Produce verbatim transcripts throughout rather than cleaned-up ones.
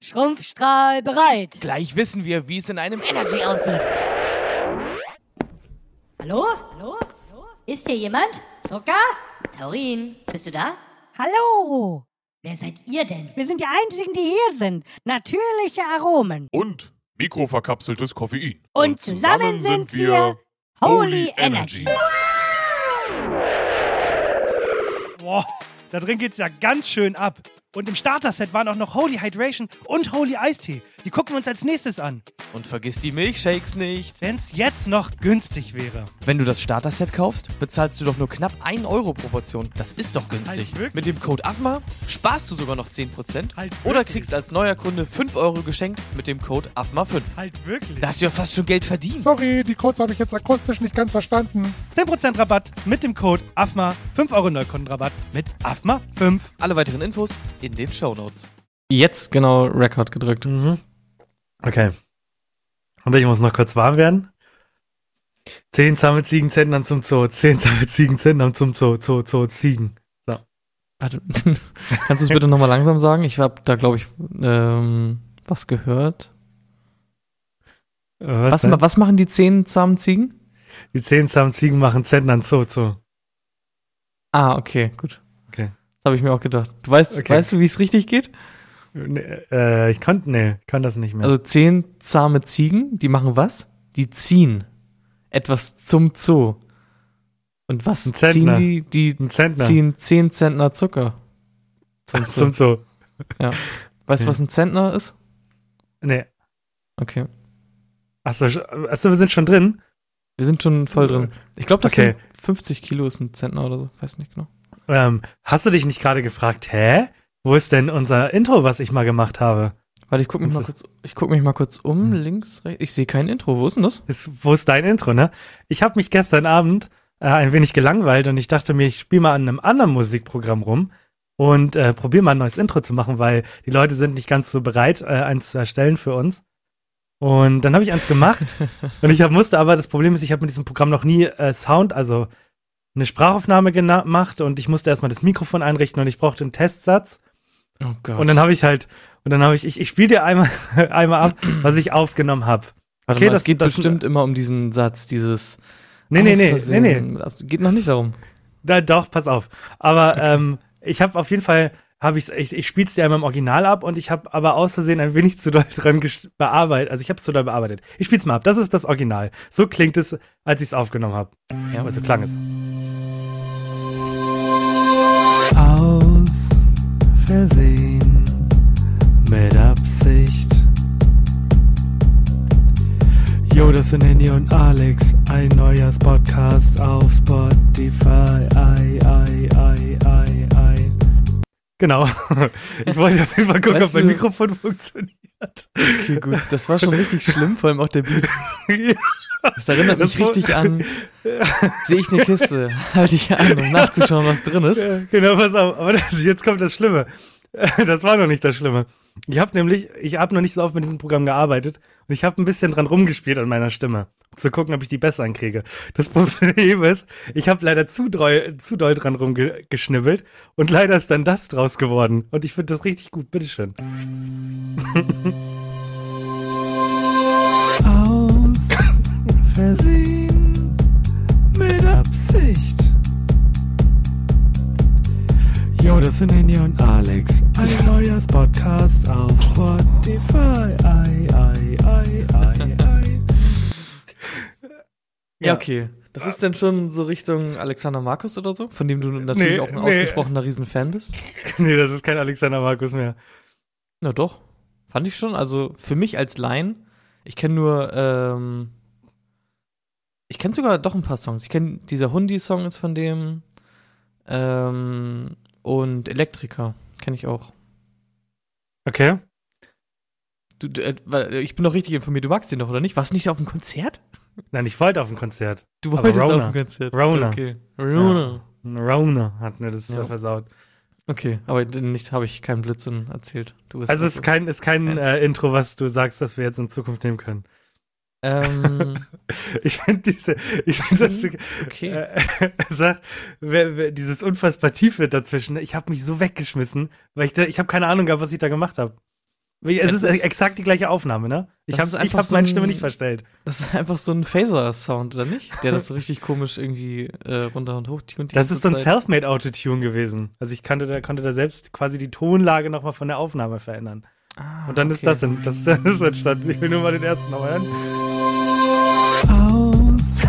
Schrumpfstrahl bereit. Gleich wissen wir, wie es in einem Energy aussieht. Hallo? Hallo? Ist hier jemand? Zucker? Taurin, bist du da? Hallo! Wer seid ihr denn? Wir sind die Einzigen, die hier sind. Natürliche Aromen. Und mikroverkapseltes Koffein. Und, Und zusammen, zusammen sind wir Holy Energy. Boah, da drin geht's ja ganz schön ab. Und im Starter-Set waren auch noch Holy Hydration und Holy Eistee. Die gucken wir uns als nächstes an. Und vergiss die Milchshakes nicht. Wenn's jetzt noch günstig wäre. Wenn du das Starter-Set kaufst, bezahlst du doch nur knapp ein Euro pro Portion. Das ist doch günstig. Halt Mit dem Code A F M A sparst du sogar noch zehn Prozent. Halt oder kriegst als neuer Kunde fünf Euro geschenkt mit dem Code A F M A fünf. Halt wirklich? Da hast du ja fast schon Geld verdient. Sorry, die Codes habe ich jetzt akustisch nicht ganz verstanden. zehn Prozent Rabatt mit dem Code A F M A. fünf Euro Neukundenrabatt mit A F M A fünf. Alle weiteren Infos in den Shownotes. Jetzt genau Record gedrückt. Mhm. Okay. Und ich muss noch kurz warm werden. Zehn zahme Ziegen, Zentnern zum Zoo. Zehn zahme Ziegen, Zentnern zum Zoo. Zoo, Zoo, Ziegen. So. Warte, kannst du es bitte nochmal langsam sagen? Ich habe da, glaube ich, ähm, was gehört. Äh, was, was, was machen die zehn zahmen Ziegen? Die zehn zahmen Ziegen machen Zentnern Zoo, Zoo. Ah, okay, gut. Okay. Das habe ich mir auch gedacht. Du weißt, okay. weißt du, wie es richtig geht? Nee, äh, ich konnte, nee, kann das nicht mehr. Also zehn zahme Ziegen, die machen was? Die ziehen etwas zum Zoo. Und was ziehen die? Die ziehen zehn Zentner Zucker zum Zoo. Zum Zoo. Ja. Weißt du, ja. was ein Zentner ist? Nee. Okay. Achso, achso, wir sind schon drin? Wir sind schon voll drin. Ich glaube, das okay. sind fünfzig Kilo ist ein Zentner oder so. Weiß nicht genau. Ähm, hast du dich nicht gerade gefragt, hä? Wo ist denn unser Intro, was ich mal gemacht habe? Warte, ich guck mich mal kurz, ich guck mich mal kurz um, links, rechts. Ich sehe kein Intro. Wo ist denn das? Ist, wo ist dein Intro, ne? Ich habe mich gestern Abend äh, ein wenig gelangweilt und ich dachte mir, ich spiele mal an einem anderen Musikprogramm rum und äh, probiere mal ein neues Intro zu machen, weil die Leute sind nicht ganz so bereit, äh, eins zu erstellen für uns. Und dann habe ich eins gemacht und ich hab, musste aber, das Problem ist, ich habe mit diesem Programm noch nie äh, Sound, also eine Sprachaufnahme gemacht und ich musste erstmal das Mikrofon einrichten und ich brauchte einen Testsatz. Oh Gott. Und dann habe ich halt, und dann habe ich, ich, ich spiele dir einmal, einmal ab, was ich aufgenommen habe. Warte okay, mal, das es geht das, bestimmt immer um diesen Satz, dieses Nee, nee, nee, nee, nee. Geht noch nicht darum. Da, doch, pass auf. Aber okay. ähm, ich habe auf jeden Fall, habe ich, ich, ich spiele es dir einmal im Original ab und ich habe aber aus Versehen ein wenig zu doll dran bearbeitet. Also ich habe es zu doll bearbeitet. Ich spiele es mal ab. Das ist das Original. So klingt es, als ich es aufgenommen habe. Ja. Also klang es. Aus Versehen, mit Absicht. Yo, das sind Henny und Alex, ein neuer Podcast auf Spotify. Ei, ei, ei, ei, ei. Genau. Ich wollte auf jeden Fall gucken, Weißt ob mein du- Mikrofon funktioniert. Okay, gut. Das war schon richtig schlimm, vor allem auch der Beat. Das erinnert mich Das war- richtig an, sehe ich eine Kiste, halte ich an, um nachzuschauen, was drin ist. Ja, genau, pass auf. Aber das, jetzt kommt das Schlimme. Das war noch nicht das Schlimme. Ich habe nämlich, ich habe noch nicht so oft mit diesem Programm gearbeitet und ich habe ein bisschen dran rumgespielt an meiner Stimme, um zu gucken, ob ich die besser ankriege. Das Problem ist, ich habe leider zu doll, zu doll dran rumgeschnibbelt und leider ist dann das draus geworden. Und ich finde das richtig gut. Bitteschön. Aus Versehen, mit Absicht. Yo, das sind Henny und Alex, ein neuer Podcast auf Spotify. Ei, ei, ei, ei, ei. Ja, okay. Das ist dann schon so Richtung Alexander Markus oder so, von dem du natürlich Nee, auch ein nee. ausgesprochener Riesenfan bist. Nee, das ist kein Alexander Markus mehr. Na doch, fand ich schon. Also für mich als Laien, ich kenne nur, ähm, ich kenne sogar doch ein paar Songs. Ich kenne, dieser Hundi-Song ist von dem, ähm, und Elektriker kenne ich auch. Okay. Du, du, äh, weil, ich bin doch richtig informiert, du magst den doch, oder nicht? Warst du nicht auf dem Konzert? Nein, ich wollte auf ein Konzert. Du Aber wolltest Rona. auf dem Konzert. Rona. Okay. Rona. Rona hat mir das Ja. versaut. Okay, aber nicht habe ich keinen Blödsinn erzählt. Du bist Also es ist kein, ist kein Ja. äh, Intro, was du sagst, dass wir jetzt in Zukunft nehmen können. Ähm, Ich finde diese, ich finde das, ist okay. äh, sag, wer, wer, dieses unfassbar Tiefe dazwischen, ich habe mich so weggeschmissen, weil ich da, ich habe keine Ahnung gehabt, was ich da gemacht habe. Wie, es, Es ist, ist- exakt die gleiche Aufnahme, ne? Ich Das habe ist ich einfach hab so meine ein- Stimme nicht verstellt. Das ist einfach so ein Phaser-Sound, oder nicht? Der das so richtig komisch irgendwie äh, runter und hoch tunt die Das ganze ist so ein Zeit. Selfmade Autotune gewesen. Also ich konnte da, konnte da selbst quasi die Tonlage nochmal von der Aufnahme verändern. Ah, Und dann ist okay. das, in, das, das ist entstanden. Ich will nur mal den ersten noch hören. Aus.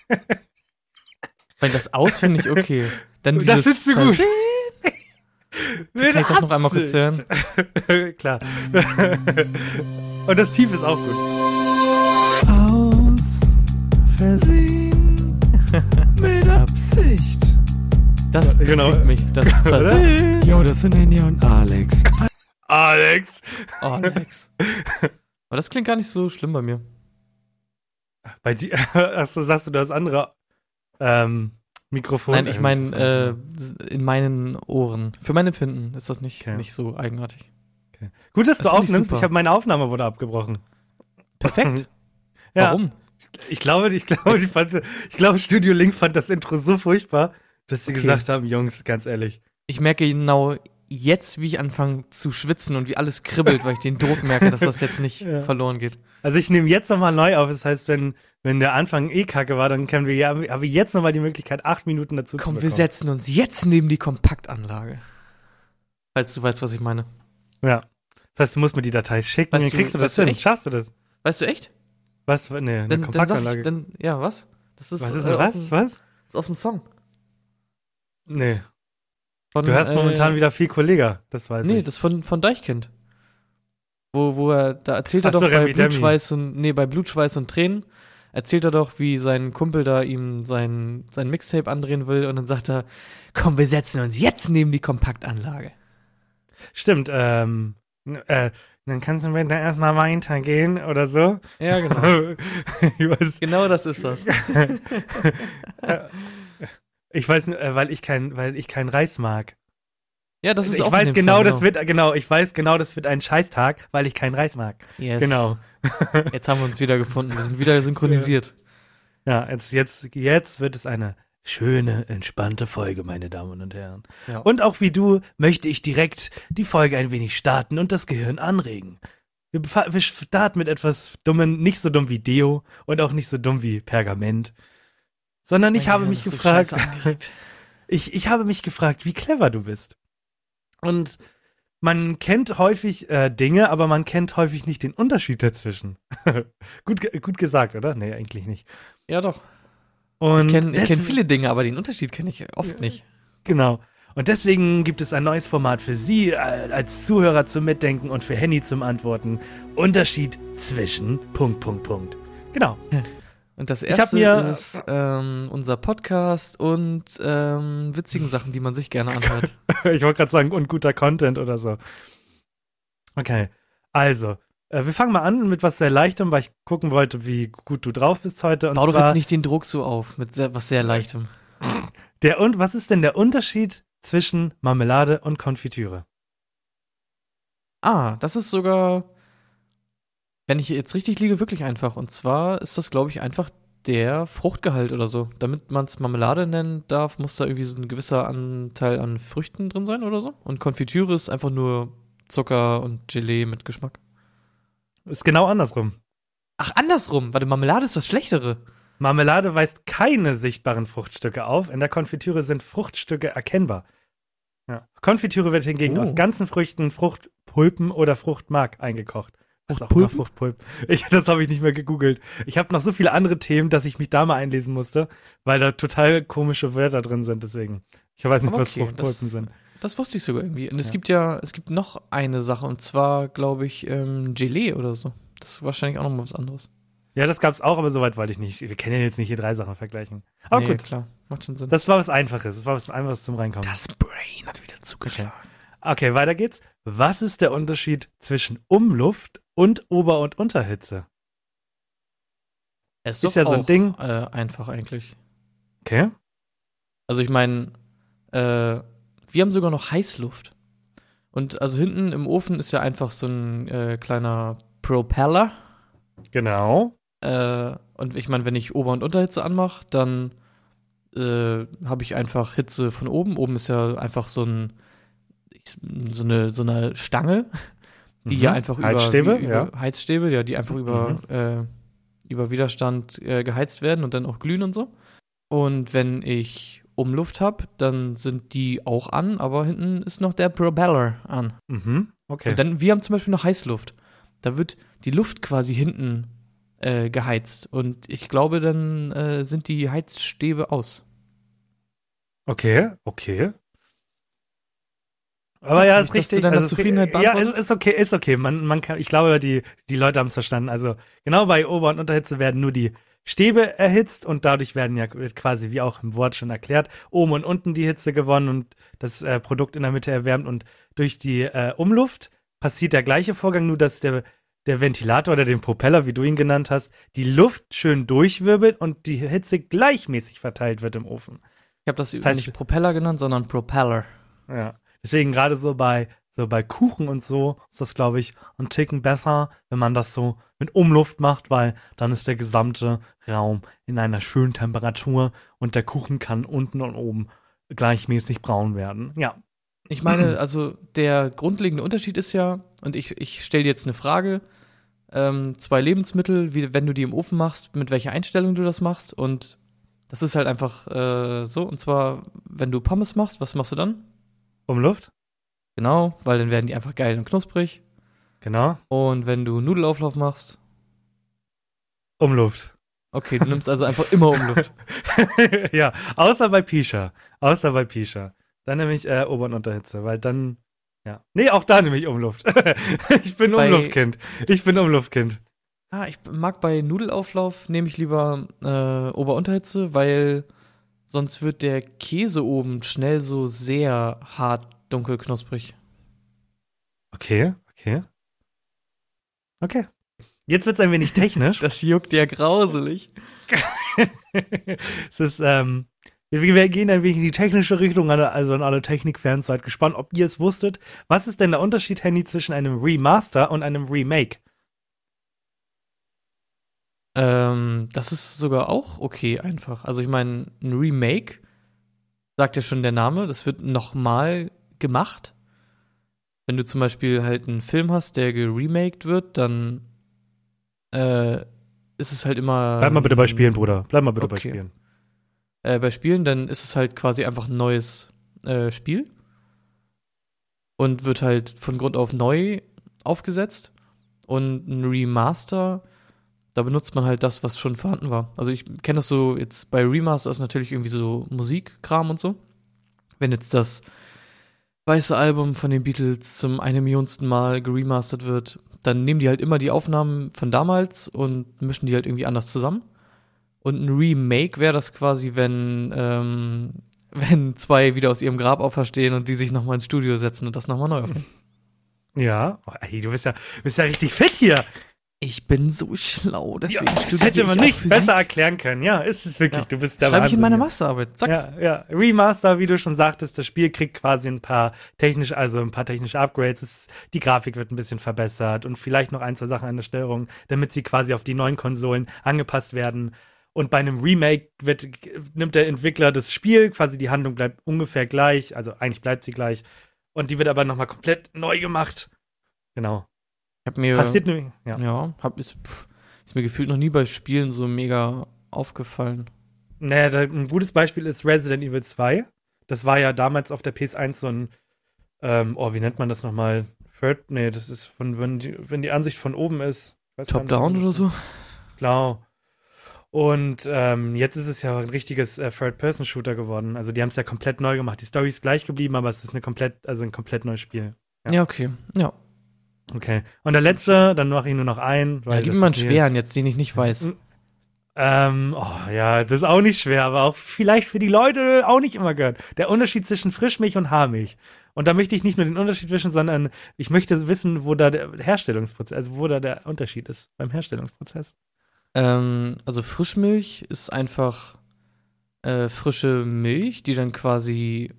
Weil das aus finde ich okay. Dann Das dieses findest du gut. Kann ich das noch einmal kurz hören? Klar. Und das Tief ist auch gut. Aus Versehen. Mit Absicht. Das, das Genau. kriegt mich. Das, das, Jo, das sind Henny und Alex. Alex! oh, Alex. Aber das klingt gar nicht so schlimm bei mir. Bei dir, achso, sagst du das andere ähm, Mikrofon? Nein, ich meine äh, in meinen Ohren. Für mein Empfinden ist das nicht, Okay. nicht so eigenartig. Gut, dass das du find ich aufnimmst. super. Ich habe meine Aufnahme wurde abgebrochen. Perfekt. Ja. Warum? Ich glaube, ich glaube, die fand, ich glaube, Studio Link fand das Intro so furchtbar, dass sie Okay. gesagt haben, Jungs, ganz ehrlich. Ich merke genau jetzt, wie ich anfange zu schwitzen und wie alles kribbelt, weil ich den Druck merke, dass das jetzt nicht Ja. verloren geht. Also ich nehme jetzt nochmal neu auf. Das heißt, wenn, wenn der Anfang eh kacke war, dann können wir ja, haben wir jetzt nochmal die Möglichkeit, acht Minuten dazu Komm, zu wir bekommen. setzen uns jetzt neben die Kompaktanlage. Falls du weißt, was ich meine. Ja. Das heißt, du musst mir die Datei schicken, Weißt dann du- kriegst du das weißt du hin. echt? Schaffst du das? Weißt du echt? Was? Nee, eine Dann, dann sag Kompaktanlage. ich, dann, ja, was? Das ist, was ist äh, denn aus was? dem- Was? Das ist aus dem Song. Nee. Von, Du hörst äh, momentan wieder viel Kollega, das weiß Nee, ich. das von, von Deichkind. Wo, wo er, da erzählt er Ach so, doch bei Remi Demi. Blutschweiß und, nee, bei Blutschweiß und Tränen, erzählt er doch, wie sein Kumpel da ihm sein, sein Mixtape andrehen will und dann sagt er, komm, wir setzen uns jetzt neben die Kompaktanlage. Stimmt, ähm, n- äh, dann kannst du bitte erstmal weitergehen oder so. Ja, genau. ich weiß, Genau das ist das. ich weiß, äh, weil ich kein, weil ich kein Reis mag. Ja, das ist ich auch in weiß dem genau, Song, das wird, genau, ich weiß genau, das wird ein Scheißtag, weil ich kein Reis mag. Yes. Genau. Jetzt haben wir uns wieder gefunden. Wir sind wieder synchronisiert. Ja, jetzt, jetzt, jetzt wird es eine schöne, entspannte Folge, meine Damen und Herren. Ja. Und auch wie du möchte ich direkt die Folge ein wenig starten und das Gehirn anregen. Wir, befa- wir starten mit etwas Dummen, nicht so dumm wie Deo und auch nicht so dumm wie Pergament, sondern ich Mein habe Gehirn mich ist so gefragt, scheiße angeregt. ich, ich habe mich gefragt, wie clever du bist. Und man kennt häufig äh, Dinge, aber man kennt häufig nicht den Unterschied dazwischen. gut, ge- gut gesagt, oder? Nee, eigentlich nicht. Ja, doch. Und Ich kenne ich kenn deswegen- viele Dinge, aber den Unterschied kenne ich oft nicht. Genau. Und deswegen gibt es ein neues Format für Sie äh, als Zuhörer zum Mitdenken und für Henny zum Antworten. Unterschied zwischen Punkt, Punkt, Punkt. Genau. Und das Ich hab erste mir- ist ähm, unser Podcast und ähm, witzigen Sachen, die man sich gerne anhört. Ich wollte gerade sagen, und guter Content oder so. Okay. Also, äh, wir fangen mal an mit was sehr Leichtem, weil ich gucken wollte, wie gut du drauf bist heute. Und Bau doch zwar jetzt nicht den Druck so auf, mit sehr, was sehr Leichtem. der und was ist denn der Unterschied zwischen Marmelade und Konfitüre? Ah, das ist sogar, wenn ich jetzt richtig liege, wirklich einfach. Und zwar ist das, glaube ich, einfach der Fruchtgehalt oder so. Damit man es Marmelade nennen darf, muss da irgendwie so ein gewisser Anteil an Früchten drin sein oder so. Und Konfitüre ist einfach nur Zucker und Gelee mit Geschmack. Ist genau andersrum. Ach, andersrum. Warte, Marmelade ist das Schlechtere. Marmelade weist keine sichtbaren Fruchtstücke auf. In der Konfitüre sind Fruchtstücke erkennbar. Ja. Konfitüre wird hingegen Oh. aus ganzen Früchten, Fruchtpulpen oder Fruchtmark eingekocht. Was auch immer Fruchtpulpen? Ich, das habe ich nicht mehr gegoogelt. Ich habe noch so viele andere Themen, dass ich mich da mal einlesen musste, weil da total komische Wörter drin sind. Deswegen. Ich weiß nicht, Aber was okay, Fruchtpulpen das- sind. Das wusste ich sogar irgendwie. Und es Ja. gibt ja, es gibt noch eine Sache, und zwar, glaube ich, ähm, Gelee oder so. Das ist wahrscheinlich auch nochmal was anderes. Ja, das gab's auch, aber soweit wollte ich nicht. Wir können ja jetzt nicht hier drei Sachen vergleichen. Aber Nee, gut, klar. Macht schon Sinn. das war was Einfaches. Das war was Einfaches zum Reinkommen. Das Brain hat wieder zugeschlagen. Okay, weiter geht's. Was ist der Unterschied zwischen Umluft und Ober- und Unterhitze? Es Ist ja so ein Ding. Äh, einfach eigentlich. Okay. Also ich meine, äh, wir haben sogar noch Heißluft. Und also hinten im Ofen ist ja einfach so ein äh, kleiner Propeller. Genau. Äh, und ich meine, wenn ich Ober- und Unterhitze anmache, dann äh, habe ich einfach Hitze von oben. Oben ist ja einfach so ein ich, so eine so eine Stange. die Mhm. ja einfach Heizstäbe, über, wie, über Heizstäbe, ja, die einfach über, äh, über Widerstand äh, geheizt werden und dann auch glühen und so. Und wenn ich Umluft habe, dann sind die auch an, aber hinten ist noch der Propeller an. Mhm. Okay. Und dann, wir haben zum Beispiel noch Heißluft. Da wird die Luft quasi hinten äh, geheizt. Und ich glaube, dann äh, sind die Heizstäbe aus. Okay, okay. Aber ja, ist Nicht, dass du richtig. deiner Also, Zufriedenheit ja, beantwortest? ist, ist okay, ist okay. Man, man kann, ich glaube, die, die Leute haben es verstanden. Also genau bei Ober- und Unterhitze werden nur die Stäbe erhitzt und dadurch werden ja wird quasi, wie auch im Wort schon erklärt, oben und unten die Hitze gewonnen und das äh, Produkt in der Mitte erwärmt. Und durch die äh, Umluft passiert der gleiche Vorgang, nur dass der, der Ventilator oder den Propeller, wie du ihn genannt hast, die Luft schön durchwirbelt und die Hitze gleichmäßig verteilt wird im Ofen. Ich habe das, Das heißt- nicht Propeller genannt, sondern Propeller. Ja. Deswegen gerade so bei so bei Kuchen und so ist das, glaube ich, ein Ticken besser, wenn man das so mit Umluft macht, weil dann ist der gesamte Raum in einer schönen Temperatur und der Kuchen kann unten und oben gleichmäßig braun werden. Ja. Ich meine, also der grundlegende Unterschied ist ja, und ich, ich stelle dir jetzt eine Frage, ähm, zwei Lebensmittel, wie, wenn du die im Ofen machst, mit welcher Einstellung du das machst, und das ist halt einfach äh, so, und zwar, wenn du Pommes machst, was machst du dann? Umluft? Genau, weil dann werden die einfach geil und knusprig. Genau. Und wenn du Nudelauflauf machst, Umluft. okay, du nimmst also einfach immer Umluft. Ja, außer bei Pisha. Außer bei Pisha. Dann nehme ich äh, Ober- und Unterhitze, weil dann, ja. Nee, auch da nehme ich Umluft. Ich bin Bei- Umluftkind. Ich bin Umluftkind. Ah, ich mag bei Nudelauflauf, nehme ich lieber äh, Ober-Unterhitze, weil sonst wird der Käse oben schnell so sehr hart, dunkel, knusprig. Okay, okay. Okay. Jetzt wird es ein wenig technisch. Das juckt ja grauselig. Es ist, ähm, wir, wir gehen ein wenig in die technische Richtung, alle- also an alle Technikfans, seid gespannt, ob ihr es wusstet. Was ist denn der Unterschied, Henny, zwischen einem Remaster und einem Remake? Ähm, das ist sogar auch okay einfach. Also ich meine, ein Remake, sagt ja schon der Name, das wird nochmal gemacht. Wenn du zum Beispiel halt einen Film hast, der geremaked wird, dann äh, ist es halt immer. Bleib mal bitte bei Spielen, Bruder. Bleib mal bitte bei Okay. Spielen. Äh, bei Spielen, dann ist es halt quasi einfach ein neues äh, Spiel und wird halt von Grund auf neu aufgesetzt. Und ein Remaster, da benutzt man halt das, was schon vorhanden war. Also ich kenne das so, jetzt bei Remaster ist natürlich irgendwie so Musikkram und so. Wenn jetzt das weiße Album von den Beatles zum eine Millionsten Mal geremastert wird, dann nehmen die halt immer die Aufnahmen von damals und mischen die halt irgendwie anders zusammen. Und ein Remake wäre das quasi, wenn, ähm, wenn zwei wieder aus ihrem Grab auferstehen und die sich nochmal ins Studio setzen und das nochmal neu aufnehmen. Ja. Oh, ey, du bist ja, bist ja richtig fit hier. Ich bin so schlau, deswegen Ja, das studiere hätte man ich auch nicht Physik. besser erklären können. Ja, ist es wirklich. Ja. Du bist der Schreibe ich in meine Wahnsinn. Masterarbeit. Zack. Ja, ja. Remaster, wie du schon sagtest, das Spiel kriegt quasi ein paar technische, also ein paar technische Upgrades. Es, die Grafik wird ein bisschen verbessert und vielleicht noch ein, zwei Sachen an der Steuerung, damit sie quasi auf die neuen Konsolen angepasst werden. Und bei einem Remake wird, nimmt der Entwickler das Spiel, quasi die Handlung bleibt ungefähr gleich, also eigentlich bleibt sie gleich. Und die wird aber nochmal komplett neu gemacht. Genau. Ich hab mir, Passiert nämlich, ja. ja, hab, ist, pff, ist mir gefühlt noch nie bei Spielen so mega aufgefallen. Naja, da, ein gutes Beispiel ist Resident Evil zwei. Das war ja damals auf der P S eins so ein, ähm, oh, wie nennt man das nochmal? Third, nee, das ist von, wenn die, wenn die Ansicht von oben ist. Ich weiß gar nicht, Top-Down wie oder das- so? Genau. Und ähm, jetzt ist es ja ein richtiges äh, Third-Person-Shooter geworden. Also die haben es ja komplett neu gemacht. Die Story ist gleich geblieben, aber es ist eine komplett, also ein komplett neues Spiel. Ja. Ja, okay. Ja. Okay. Und der letzte, dann mache ich nur noch einen. Ja, Weil gib das mir mal einen ist mir- schweren jetzt, den ich nicht weiß. Ähm, oh ja, das ist auch nicht schwer, aber auch vielleicht für die Leute auch nicht immer gehört. Der Unterschied zwischen Frischmilch und Haarmilch. Und da möchte ich nicht nur den Unterschied wissen, sondern ich möchte wissen, wo da der Herstellungsprozess, also wo da der Unterschied ist beim Herstellungsprozess. Ähm, also Frischmilch ist einfach äh, frische Milch, die dann quasi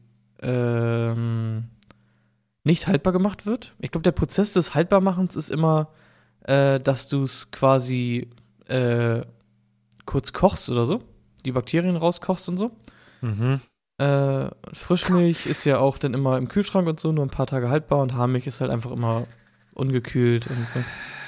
ähm, nicht haltbar gemacht wird. Ich glaube, der Prozess des Haltbarmachens ist immer, äh, dass du es quasi äh, kurz kochst oder so, die Bakterien rauskochst und so. Mhm. Äh, Frischmilch ist ja auch dann immer im Kühlschrank und so, nur ein paar Tage haltbar, und Haarmilch ist halt einfach immer ungekühlt und so.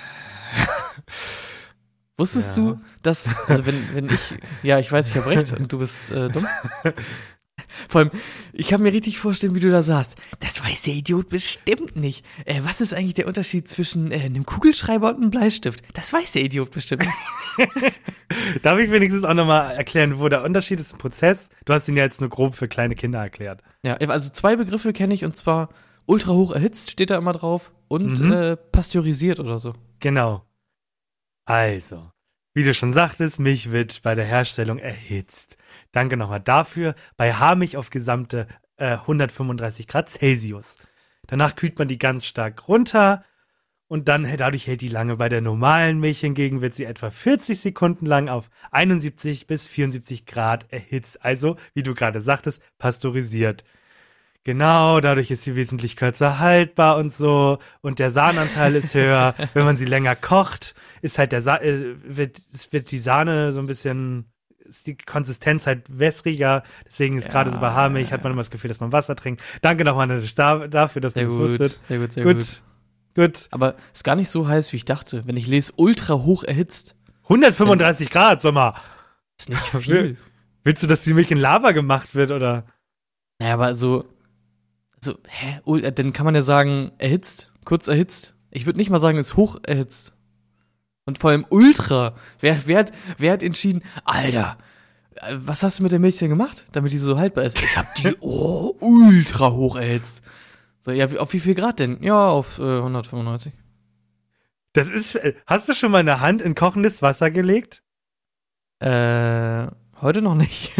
Wusstest Ja. du, dass, also wenn, wenn ich, ja, ich weiß, ich habe recht und du bist äh, dumm. Vor allem, ich kann mir richtig vorstellen, wie du da saßt. Das weiß der Idiot bestimmt nicht. Äh, was ist eigentlich der Unterschied zwischen äh, einem Kugelschreiber und einem Bleistift? Das weiß der Idiot bestimmt nicht. Darf ich wenigstens auch nochmal erklären, wo der Unterschied ist im Prozess? Du hast ihn ja jetzt nur grob für kleine Kinder erklärt. Ja, also zwei Begriffe kenne ich und zwar ultra hoch erhitzt steht da immer drauf und Mhm. äh, pasteurisiert oder so. Genau. Also, wie du schon sagtest, Milch wird bei der Herstellung erhitzt. Danke nochmal dafür. Bei Haarmilch auf gesamte äh, hundertfünfunddreißig Grad Celsius. Danach kühlt man die ganz stark runter und dann dadurch hält die lange. Bei der normalen Milch hingegen wird sie etwa vierzig Sekunden lang auf einundsiebzig bis vierundsiebzig Grad erhitzt. Also, wie du gerade sagtest, pasteurisiert. Genau, dadurch ist sie wesentlich kürzer haltbar und so. Und der Sahnanteil ist höher. Wenn man sie länger kocht, ist halt der Sa äh, wird, es wird die Sahne so ein bisschen, ist die Konsistenz halt wässriger. Deswegen ist Ja, gerade so bei Haarmilch, hat man immer das Gefühl, dass man Wasser trinkt. Danke nochmal da, dafür, dass Sehr du das gut, wusstet. sehr gut, sehr gut. Gut, gut. Aber ist gar nicht so heiß, wie ich dachte. Wenn ich lese, ultra hoch erhitzt, hundertfünfunddreißig Grad, sag mal. ist nicht viel. Willst du, dass die Milch in Lava gemacht wird, oder? Naja, aber so, so, hä? Ul- äh, Dann kann man ja sagen, erhitzt, kurz erhitzt. Ich würde nicht mal sagen, ist hoch erhitzt. Und vor allem ultra. Wer, wer, hat, wer hat entschieden, Alter, äh, was hast du mit der Milch denn gemacht, damit die so haltbar ist? Ich hab die, oh, ultra hoch erhitzt. So, ja, wie- auf wie viel Grad denn? Ja, auf äh, hundertfünfundneunzig. Das ist, äh, hast du schon mal eine Hand in kochendes Wasser gelegt? Äh, heute noch nicht.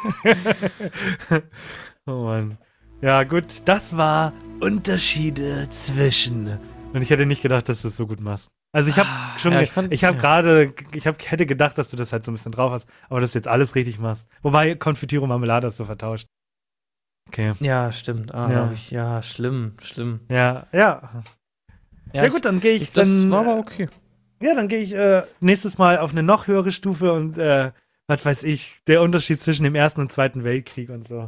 Oh Mann. Ja, gut, das war Unterschiede zwischen. Und ich hätte nicht gedacht, dass du es so gut machst. Also ich habe Ah, schon, ja, ge- ich fand- ich habe ja. gerade, ich hab, hätte gedacht, dass du das halt so ein bisschen drauf hast, aber dass du jetzt alles richtig machst. Wobei Konfitüre und Marmelade hast du vertauscht. Okay. Ja, stimmt. Ah, Ja. ja. Ich, ja, schlimm, schlimm. Ja, ja. Ja, gut, dann gehe ich, ich, das dann. war aber okay. Ja, dann gehe ich äh, nächstes Mal auf eine noch höhere Stufe und äh, was weiß ich, der Unterschied zwischen dem Ersten und Zweiten Weltkrieg und so.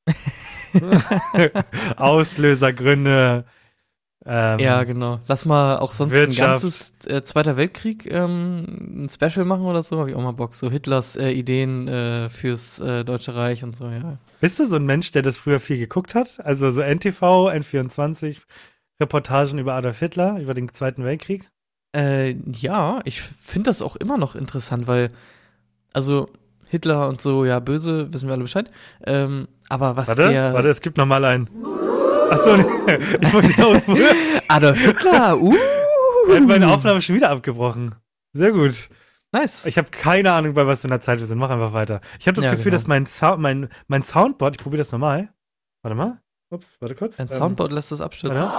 Auslösergründe. Ähm, Ja, genau. Lass mal auch sonst Wirtschaft. ein ganzes äh, Zweiter Weltkrieg ähm, ein Special machen oder so. Hab ich auch mal Bock. So Hitlers äh, Ideen äh, fürs äh, Deutsche Reich und so, ja. Bist du so ein Mensch, der das früher viel geguckt hat? Also so N T V, N vierundzwanzig, Reportagen über Adolf Hitler, über den Zweiten Weltkrieg? Äh, ja, ich finde das auch immer noch interessant, weil, also Hitler und so, ja, böse, wissen wir alle Bescheid. Ähm, aber was Warte, der... warte, es gibt noch mal einen. Achso, nee, ich wollte ausprobieren. Adolf Hitler, uh! Er hat meine Aufnahme schon wieder abgebrochen. Sehr gut. Nice. Ich habe keine Ahnung, bei was für einer Zeit wir sind. Mach einfach weiter. Ich habe das Ja, Gefühl, genau. dass mein, Sound, mein, mein Soundboard, ich probiere das nochmal. Warte mal. Ups, warte kurz. Ein Ähm, Soundboard lässt das abstürzen. Warte.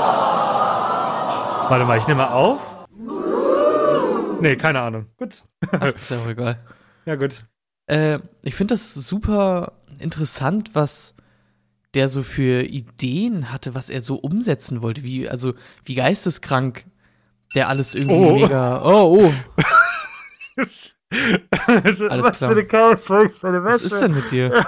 Warte mal, ich nehme mal auf. Nee, keine Ahnung. Gut. Ach, ist ja auch egal. Ja, gut. Äh, ich finde das super interessant, was der so für Ideen hatte, was er so umsetzen wollte. Wie, also, wie geisteskrank der alles irgendwie Oh. mega. Oh, oh. Also, Alles was klar. für eine Chaos, eine Was ist denn mit dir?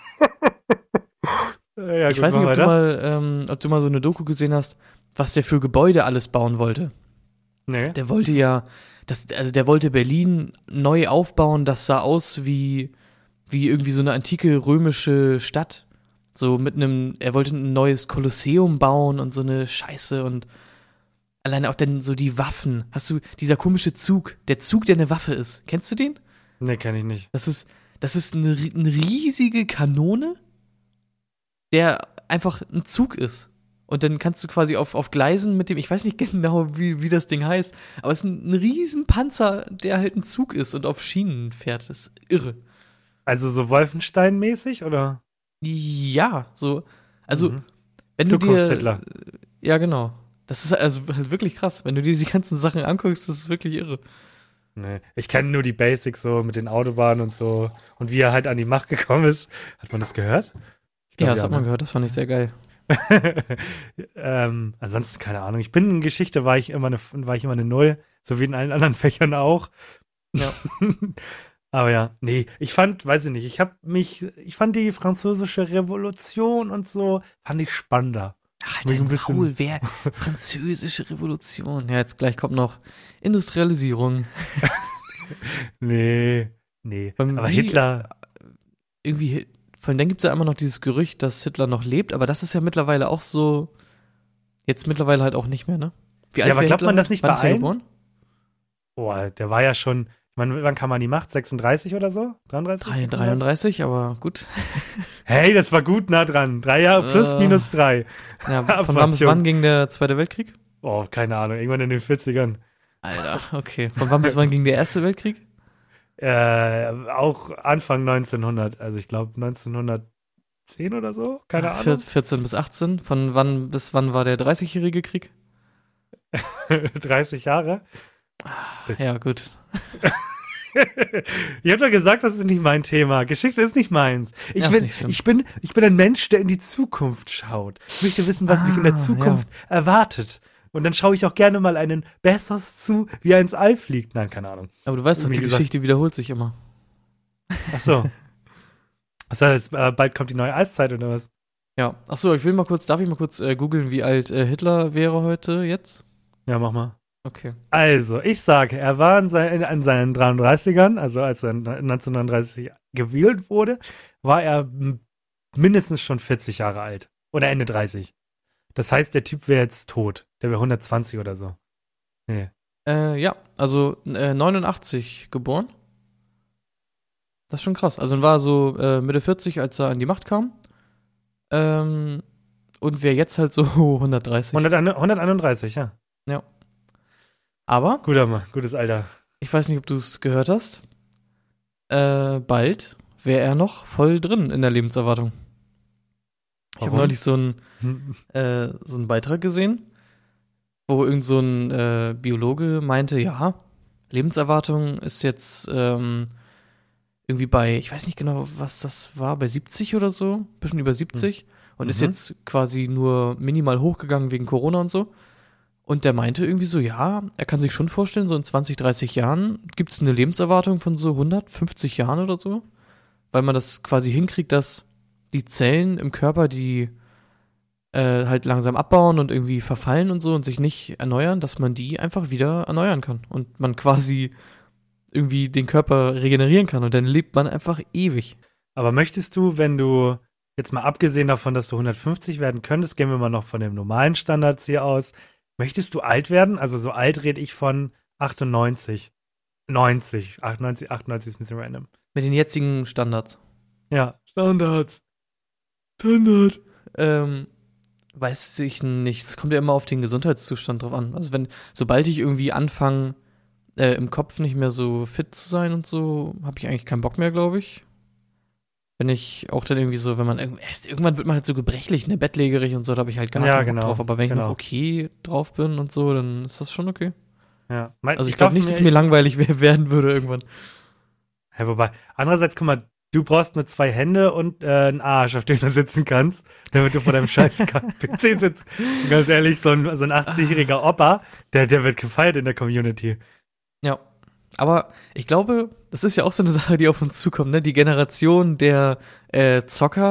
Ja, Ich gut, weiß nicht, mach ob du, weiter. mal, ähm, ob du mal so eine Doku gesehen hast, was der für Gebäude alles bauen wollte. Nee. Der wollte ja, das, also der wollte Berlin neu aufbauen, das sah aus wie, wie irgendwie so eine antike römische Stadt. So mit einem, er wollte ein neues Kolosseum bauen und so eine Scheiße und alleine auch dann so die Waffen. Hast du, dieser komische Zug, der Zug, der eine Waffe ist. Kennst du den? Nee, kenn ich nicht. Das ist, das ist eine, ri- eine riesige Kanone, der einfach ein Zug ist. Und dann kannst du quasi auf, auf Gleisen mit dem, ich weiß nicht genau, wie, wie das Ding heißt, aber es ist ein, ein riesen Panzer, der halt ein Zug ist und auf Schienen fährt. Das ist irre. Also so Wolfenstein-mäßig, oder? Ja, so, also, Mhm. wenn du dir, Zukunftshitler. ja genau, das ist also halt wirklich krass, wenn du dir die ganzen Sachen anguckst, das ist wirklich irre. Nee. Ich kenne nur die Basics so mit den Autobahnen und so. Und wie er halt an die Macht gekommen ist. Hat man das gehört? Ich glaub, Ja, das hat man ne? gehört, das fand ich sehr geil. ähm, ansonsten keine Ahnung. Ich bin in Geschichte war ich immer eine war ich immer eine Null, so wie in allen anderen Fächern auch. Ja. Aber ja, nee, ich fand, weiß ich nicht, ich habe mich, ich fand die französische Revolution und so, fand ich spannender. Ach, Mich Alter, ein bisschen- Paul, wer? Französische Revolution. Ja, jetzt gleich kommt noch Industrialisierung. Nee, nee. Ähm, Aber wie- Hitler, Irgendwie, von dann gibt es ja immer noch dieses Gerücht, dass Hitler noch lebt, aber das ist ja mittlerweile auch so, jetzt mittlerweile halt auch nicht mehr, ne? Wie Ja, aber war glaubt man Hitler? das nicht Wann bei ist er allen? geboren? boah, der war ja schon, ich meine, wann kam er an die Macht? sechsunddreißig oder so? dreiunddreißig? Drei- dreiunddreißig, aber gut. Hey, das war gut nah dran. Drei Jahre plus Äh. minus drei. Ja, Aber von wann bis schon. wann ging der Zweite Weltkrieg? Oh, keine Ahnung, irgendwann in den vierzigern. Alter, okay. Von wann bis wann ging der Erste Weltkrieg? Äh, auch Anfang neunzehnhundert, also ich glaube neunzehnhundertzehn oder so, keine Vier- Ahnung. vierzehn bis achtzehn. Von wann bis wann war der dreißigjährige Krieg? dreißig Jahre. Das- Ja, gut. Ich habe doch gesagt, das ist nicht mein Thema. Geschichte ist nicht meins. Ich, Ja, ist bin, nicht schlimm. ich, bin, ich bin ein Mensch, der in die Zukunft schaut. Ich möchte wissen, was mich in der Ah, Zukunft erwartet. Und dann schaue ich auch gerne mal einen Bessos zu, wie er ins All fliegt. Nein, keine Ahnung. Aber du weißt doch, Wie die gesagt- Geschichte wiederholt sich immer. Ach so. Was heißt, äh, bald kommt die neue Eiszeit oder was? Ja. Achso, ich will mal kurz, darf ich mal kurz äh, googeln, wie alt äh, Hitler wäre heute jetzt? Ja, mach mal. Okay. Also, ich sage, er war in, sein, in seinen dreiunddreißigern, also als er neunzehnhundertdreißig gewählt wurde, war er m- mindestens schon vierzig Jahre alt. Oder Ende dreißig. Das heißt, der Typ wäre jetzt tot. Der wäre hundertzwanzig oder so. Nee. Äh, ja, also äh, neunundachtzig geboren. Das ist schon krass. Also dann war er so äh, Mitte vierzig, als er an die Macht kam. Ähm, und wäre jetzt halt so hundertdreißig. hundert, hunderteinunddreißig, ja. Aber, Guter Mann, gutes Alter. ich weiß nicht, ob du es gehört hast, äh, bald wäre er noch voll drin in der Lebenserwartung. Ich habe Warum? neulich so einen äh, so einen Beitrag gesehen, wo irgend so ein äh, Biologe meinte, ja, Lebenserwartung ist jetzt ähm, irgendwie bei, ich weiß nicht genau, was das war, bei siebzig oder so, bisschen über siebzig und ist Mhm. jetzt quasi nur minimal hochgegangen wegen Corona und so. Und der meinte irgendwie so, ja, er kann sich schon vorstellen, so in zwanzig, dreißig Jahren gibt es eine Lebenserwartung von so hundertfünfzig Jahren oder so, weil man das quasi hinkriegt, dass die Zellen im Körper, die äh, halt langsam abbauen und irgendwie verfallen und so und sich nicht erneuern, dass man die einfach wieder erneuern kann und man quasi irgendwie den Körper regenerieren kann und dann lebt man einfach ewig. Aber möchtest du, wenn du, jetzt mal abgesehen davon, dass du hundertfünfzig werden könntest, gehen wir mal noch von den normalen Standards hier aus, möchtest du alt werden? Also so alt rede ich von achtundneunzig, neunzig, achtundneunzig, achtundneunzig ist ein bisschen random. Mit den jetzigen Standards. Ja, Standards. Standard. Ähm, weiß ich nicht. Es kommt ja immer auf den Gesundheitszustand drauf an. Also wenn, sobald ich irgendwie anfange, äh, im Kopf nicht mehr so fit zu sein und so, habe ich eigentlich keinen Bock mehr, glaube ich. Wenn ich auch dann irgendwie so, wenn man irg- erst irgendwann wird man halt so gebrechlich, ne, bettlägerig und so, da habe ich halt gar Ja, keinen Bock genau, drauf. Aber wenn ich genau. noch okay drauf bin und so, dann ist das schon okay. Ja. Mein, Also ich, glaube nicht, dass mir langweilig we- werden würde irgendwann. Ja, wobei, andererseits, guck mal, du brauchst nur zwei Hände und äh, einen Arsch, auf dem du sitzen kannst, damit du vor deinem scheiß P C sitzt. Und ganz ehrlich, so ein, so ein achtzigjähriger Opa, der, der wird gefeiert in der Community. Ja, aber ich glaube, das ist ja auch so eine Sache, die auf uns zukommt, ne? Die Generation der äh,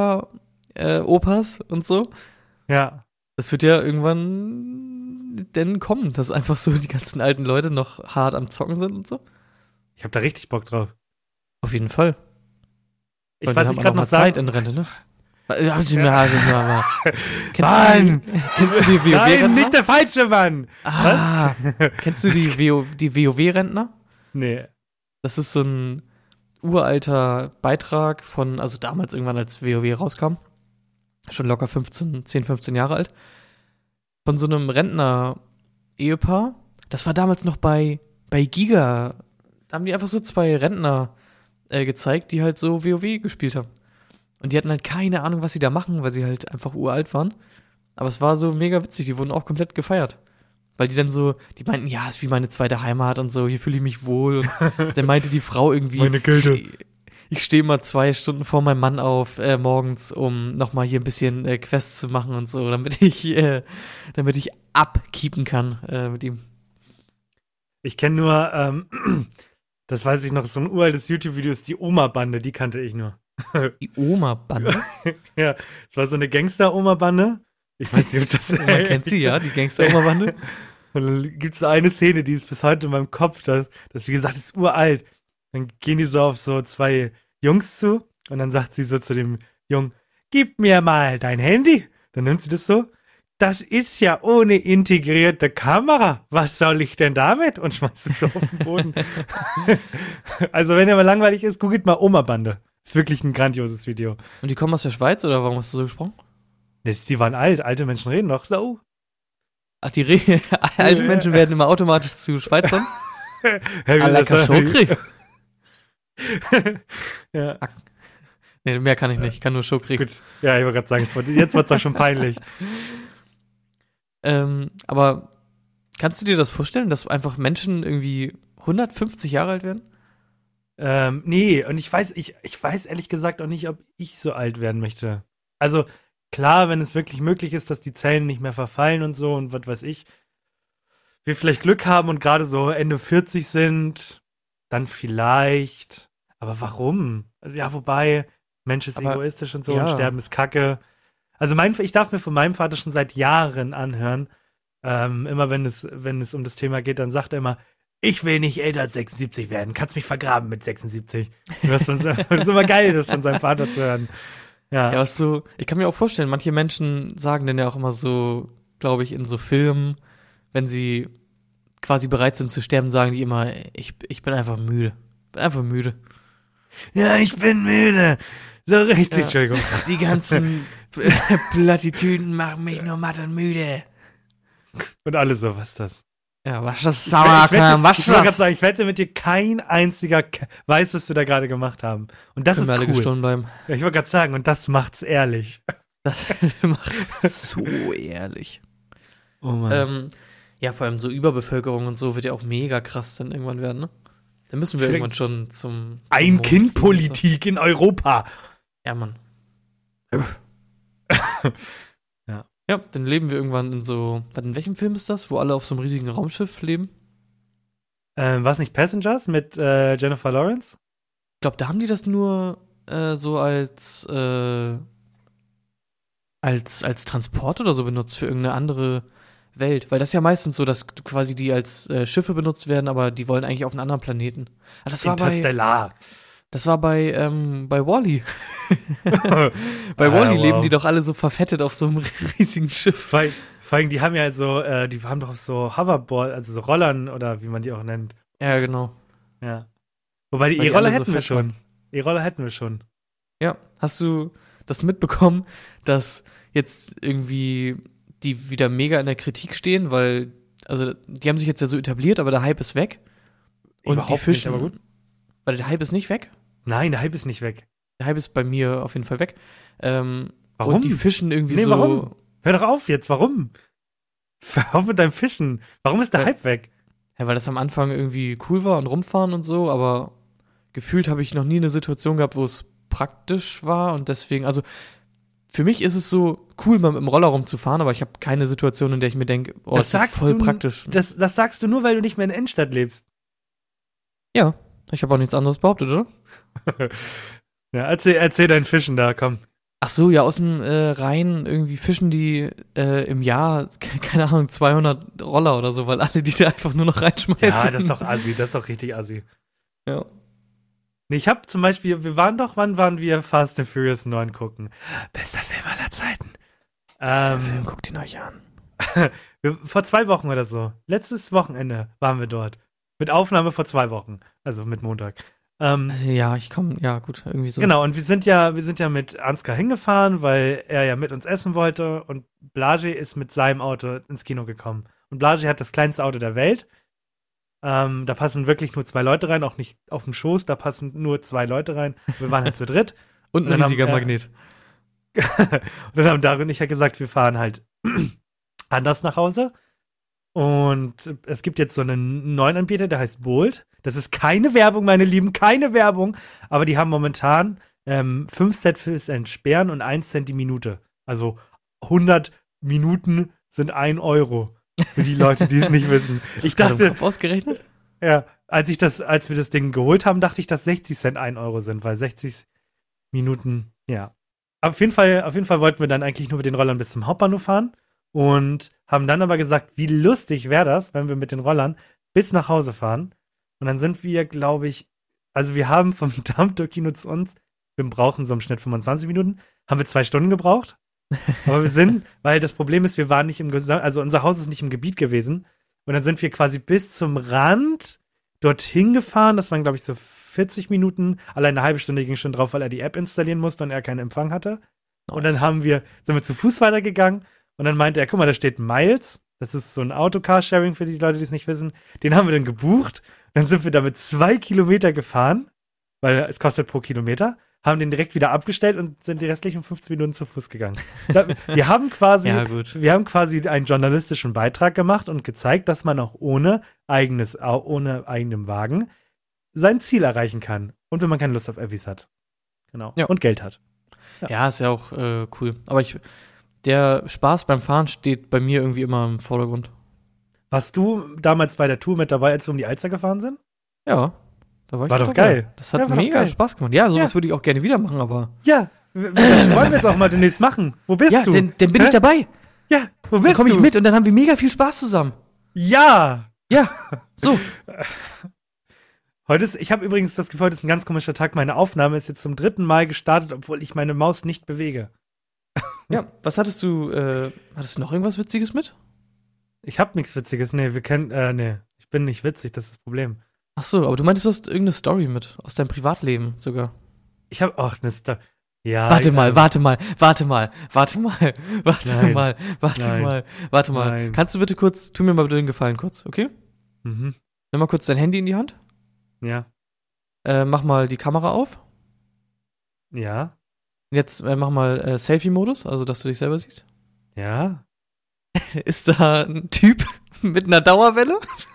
Zocker-Opas und so. Ja. Das wird ja irgendwann denn kommen, dass einfach so die ganzen alten Leute noch hart am Zocken sind und so. Ich hab da richtig Bock drauf. Auf jeden Fall. Ich Und weiß dann nicht hat gerade man noch mal Zeit sagen. in Rente, ne? Ja, hab ich mir- hab ich mir mal- Kennst Mann! du die, kennst du die Nein, WoW-Rentner? nicht der falsche Mann! Ah, kennst du die, WoW die WoW-Rentner? Nee. Das ist so ein uralter Beitrag von, also damals irgendwann, als WoW rauskam, schon locker fünfzehn, zehn, fünfzehn Jahre alt, von so einem Rentner-Ehepaar. Das war damals noch bei, bei Giga. Da haben die einfach so zwei Rentner äh, gezeigt, die halt so WoW gespielt haben. Und die hatten halt keine Ahnung, was sie da machen, weil sie halt einfach uralt waren. Aber es war so mega witzig, die wurden auch komplett gefeiert. Weil die dann so, die meinten, ja, ist wie meine zweite Heimat und so, hier fühle ich mich wohl. Und dann meinte die Frau irgendwie, Meine Kälte. ich, ich stehe mal zwei Stunden vor meinem Mann auf, äh, morgens, um nochmal hier ein bisschen äh, Quests zu machen und so, damit ich, äh, damit ich abkeepen kann äh, mit ihm. Ich kenne nur, ähm, das weiß ich noch, so ein uraltes YouTube-Video ist die Oma-Bande, die kannte ich nur. Die Oma-Bande? Ja, es war so eine Gangster-Oma-Bande Ich weiß nicht, ob das... Man kennt sie, ja, die Gangster-Oma-Bande. Und dann gibt es so eine Szene, die ist bis heute in meinem Kopf, das, das wie gesagt, ist uralt. Dann gehen die so auf so zwei Jungs zu und dann sagt sie so zu dem Jungen, gib mir mal dein Handy. Dann nimmt sie das so. Das ist ja ohne integrierte Kamera. Was soll ich denn damit? Und schmeißt es so auf den Boden. Also wenn ihr mal langweilig ist, googelt mal Oma-Bande. Ist wirklich ein grandioses Video. Und die kommen aus der Schweiz, oder warum hast du so gesprochen? Das, die waren alt. Alte Menschen reden doch so. Ach, die Re- alten Menschen werden immer automatisch zu Schweizern? Hey, À la Chokri. Ja. Nee, mehr kann ich nicht. Ich kann nur Chokri. Gut. Ja, ich wollte gerade sagen, es wird, jetzt wird es doch schon peinlich. Ähm, aber kannst du dir das vorstellen, dass einfach Menschen irgendwie hundertfünfzig Jahre alt werden? Ähm, nee, und ich weiß, ich, ich weiß ehrlich gesagt auch nicht, ob ich so alt werden möchte. Also, klar, wenn es wirklich möglich ist, dass die Zellen nicht mehr verfallen und so und was weiß ich, wir vielleicht Glück haben und gerade so Ende vierzig sind, dann vielleicht. Aber warum? Ja, wobei, Mensch ist Aber, egoistisch und so ja. und Sterben ist Kacke. Also mein, ich darf mir von meinem Vater schon seit Jahren anhören, ähm, immer wenn es, wenn es um das Thema geht, dann sagt er immer, ich will nicht älter als sechsundsiebzig werden, kannst mich vergraben mit sechsundsiebzig. Das ist, das ist immer geil, das von seinem Vater zu hören. Ja, Ja, was so, ich kann mir auch vorstellen, manche Menschen sagen dann ja auch immer so, glaube ich, in so Filmen, wenn sie quasi bereit sind zu sterben, sagen die immer, ich, ich bin einfach müde. Bin einfach müde. ja ich bin müde. So richtig, Ja. Entschuldigung. Die ganzen Plattitüden machen mich nur matt und müde. Und alle so, was ist das? Ja, was das Ich wette- Sauerkram, was ich wollte gerade das? sagen, ich wette mit dir, kein einziger K- weiß, was wir da gerade gemacht haben. Und das Können wir alle ist cool. gestohlen bleiben. Ja, ich wollte gerade sagen, und das macht's ehrlich. Das macht's so ehrlich. Oh Mann. Ähm, ja, vor allem so Überbevölkerung und so wird ja auch mega krass dann irgendwann werden, ne? Dann müssen wir Vielleicht- irgendwann schon zum, zum Ein Mond Kind fliegen und so. Politik in Europa. Ja, Mann. Ja. Ja, dann leben wir irgendwann in so, warte, in welchem Film ist das, wo alle auf so einem riesigen Raumschiff leben? Ähm, war es nicht Passengers mit äh, Jennifer Lawrence? Ich glaube, da haben die das nur äh, so als, äh, als, als Transport oder so benutzt für irgendeine andere Welt. Weil das ist ja meistens so, dass quasi die als äh, Schiffe benutzt werden, aber die wollen eigentlich auf einen anderen Planeten. Ah, das war bei, Interstellar. das war bei, ähm, bei Wall-E. Bei Ah, Wall-E wow. leben die doch alle so verfettet auf so einem riesigen Schiff. Vor, vor allem, die haben ja so, äh, die haben doch so Hoverboard, also so Rollern oder wie man die auch nennt. Ja, genau. Ja. Wobei die Weil die E-Roller alle so hätten wir fett schon. waren. E-Roller hätten wir schon. Ja, hast du das mitbekommen, dass jetzt irgendwie die wieder mega in der Kritik stehen, weil, also die haben sich jetzt ja so etabliert, aber der Hype ist weg. Und Überhaupt die Fischen, nicht, aber gut. weil der Hype ist nicht weg. Nein, der Hype ist nicht weg. Der Hype ist bei mir auf jeden Fall weg. Ähm, Warum? Und die fischen irgendwie Nee, so. warum? Hör doch auf jetzt, warum? Hör auf mit deinem Fischen. Warum ist der Ja. Hype weg? Ja, weil das am Anfang irgendwie cool war und rumfahren und so, aber gefühlt habe ich noch nie eine Situation gehabt, wo es praktisch war und deswegen, also für mich ist es so cool, mal mit dem Roller rumzufahren, aber ich habe keine Situation, in der ich mir denke, oh, das, ist jetzt voll du, praktisch. Das, das sagst du nur, weil du nicht mehr in der Innenstadt lebst. Ja, ich habe auch nichts anderes behauptet, oder? Ja, erzähl, erzähl dein Fischen da, komm. Ach so, ja, aus dem äh, Rhein irgendwie fischen die äh, im Jahr, ke- keine Ahnung, zweihundert Roller oder so, weil alle die da einfach nur noch reinschmeißen. Ja, das ist doch assi, das ist doch richtig assi. Ja. Nee, ich hab zum Beispiel, wir waren doch, wann waren wir Fast and Furious neun gucken? Bester Film aller Zeiten. Ähm, Film, guckt ihn euch an. wir, vor zwei Wochen oder so. Letztes Wochenende waren wir dort. Mit Aufnahme vor zwei Wochen. Also mit Montag. Ähm, Ja, ich komme, ja gut, irgendwie so. Genau, und wir sind ja, wir sind ja mit Ansgar hingefahren, weil er ja mit uns essen wollte und Blage ist mit seinem Auto ins Kino gekommen. Und Blage hat das kleinste Auto der Welt. Ähm, da passen wirklich nur zwei Leute rein, auch nicht auf dem Schoß, da passen nur zwei Leute rein. Wir waren halt zu dritt. Und ein Und dann riesiger haben, äh, Magnet. Und dann haben Dario und ich ja gesagt, wir fahren halt anders nach Hause. Und es gibt jetzt so einen neuen Anbieter, der heißt Bolt. Das ist keine Werbung, meine Lieben, keine Werbung. Aber die haben momentan ähm, fünf Cent fürs Entsperren und ein Cent die Minute. Also hundert Minuten sind ein Euro. Für die Leute, die es nicht wissen. Ist Ich das gerade im dachte, Kopf ausgerechnet? ja, als ich das, als wir das Ding geholt haben, dachte ich, dass sechzig Cent ein Euro sind, weil sechzig Minuten, ja. auf jeden Fall, auf jeden Fall wollten wir dann eigentlich nur mit den Rollern bis zum Hauptbahnhof fahren und haben dann aber gesagt, wie lustig wäre das, wenn wir mit den Rollern bis nach Hause fahren. Und dann sind wir, glaube ich, also wir haben vom Dammtor-Kino zu uns, wir brauchen so im Schnitt fünfundzwanzig Minuten, haben wir zwei Stunden gebraucht. Aber wir sind, weil das Problem ist, wir waren nicht im Gesam- also unser Haus ist nicht im Gebiet gewesen. Und dann sind wir quasi bis zum Rand dorthin gefahren. Das waren, glaube ich, so vierzig Minuten. Allein eine halbe Stunde ging schon drauf, weil er die App installieren musste und er keinen Empfang hatte. Nice. Und dann haben wir, sind wir zu Fuß weitergegangen. Und dann meinte er, guck mal, da steht Miles. Das ist so ein Autocar-Sharing für die Leute, die es nicht wissen. Den haben wir dann gebucht. Dann sind wir damit zwei Kilometer gefahren, weil es kostet pro Kilometer. Haben den direkt wieder abgestellt und sind die restlichen fünfzehn Minuten zu Fuß gegangen. Da, wir haben quasi, Ja, gut. wir haben quasi einen journalistischen Beitrag gemacht und gezeigt, dass man auch ohne eigenes, auch ohne eigenem Wagen sein Ziel erreichen kann. Und wenn man keine Lust auf Öffis hat. Genau. Ja. Und Geld hat. Ja, ist ja auch äh, cool. Aber ich, der Spaß beim Fahren steht bei mir irgendwie immer im Vordergrund. Warst du damals bei der Tour mit dabei, als wir um die Alster gefahren sind? Ja, da war ich War auch doch dabei. geil. Das hat Ja, war doch mega geil. Spaß gemacht. Ja, sowas Ja. würde ich auch gerne wieder machen, aber. Ja, w- das wollen wir jetzt auch mal demnächst machen. Wo bist Ja, du? dann, dann bin Hä? ich dabei. Ja, wo Dann bist komme ich du? mit und dann haben wir mega viel Spaß zusammen. Ja! Ja, so. Heute ist, ich habe übrigens das Gefühl, heute ist ein ganz komischer Tag. Meine Aufnahme ist jetzt zum dritten Mal gestartet, obwohl ich meine Maus nicht bewege. Ja, was hattest du, äh, hattest du noch irgendwas Witziges mit? Ich habe nichts Witziges. Nee, wir kennen, äh, nee. Ich bin nicht witzig, das ist das Problem. Ach so, aber du meintest, du hast irgendeine Story mit, aus deinem Privatleben sogar. Ich habe auch eine Sto- Ja. Warte ja, mal, warte mal, warte mal, warte mal, warte Nein. mal, warte Nein. mal, warte mal. Nein. Kannst du bitte kurz, tu mir mal bitte den Gefallen kurz, okay? Mhm. Nimm mal kurz dein Handy in die Hand, Ja. äh, mach mal die Kamera auf. Ja. Jetzt äh, mach mal äh, Selfie-Modus, also dass du dich selber siehst. Ja. Ist da ein Typ mit einer Dauerwelle?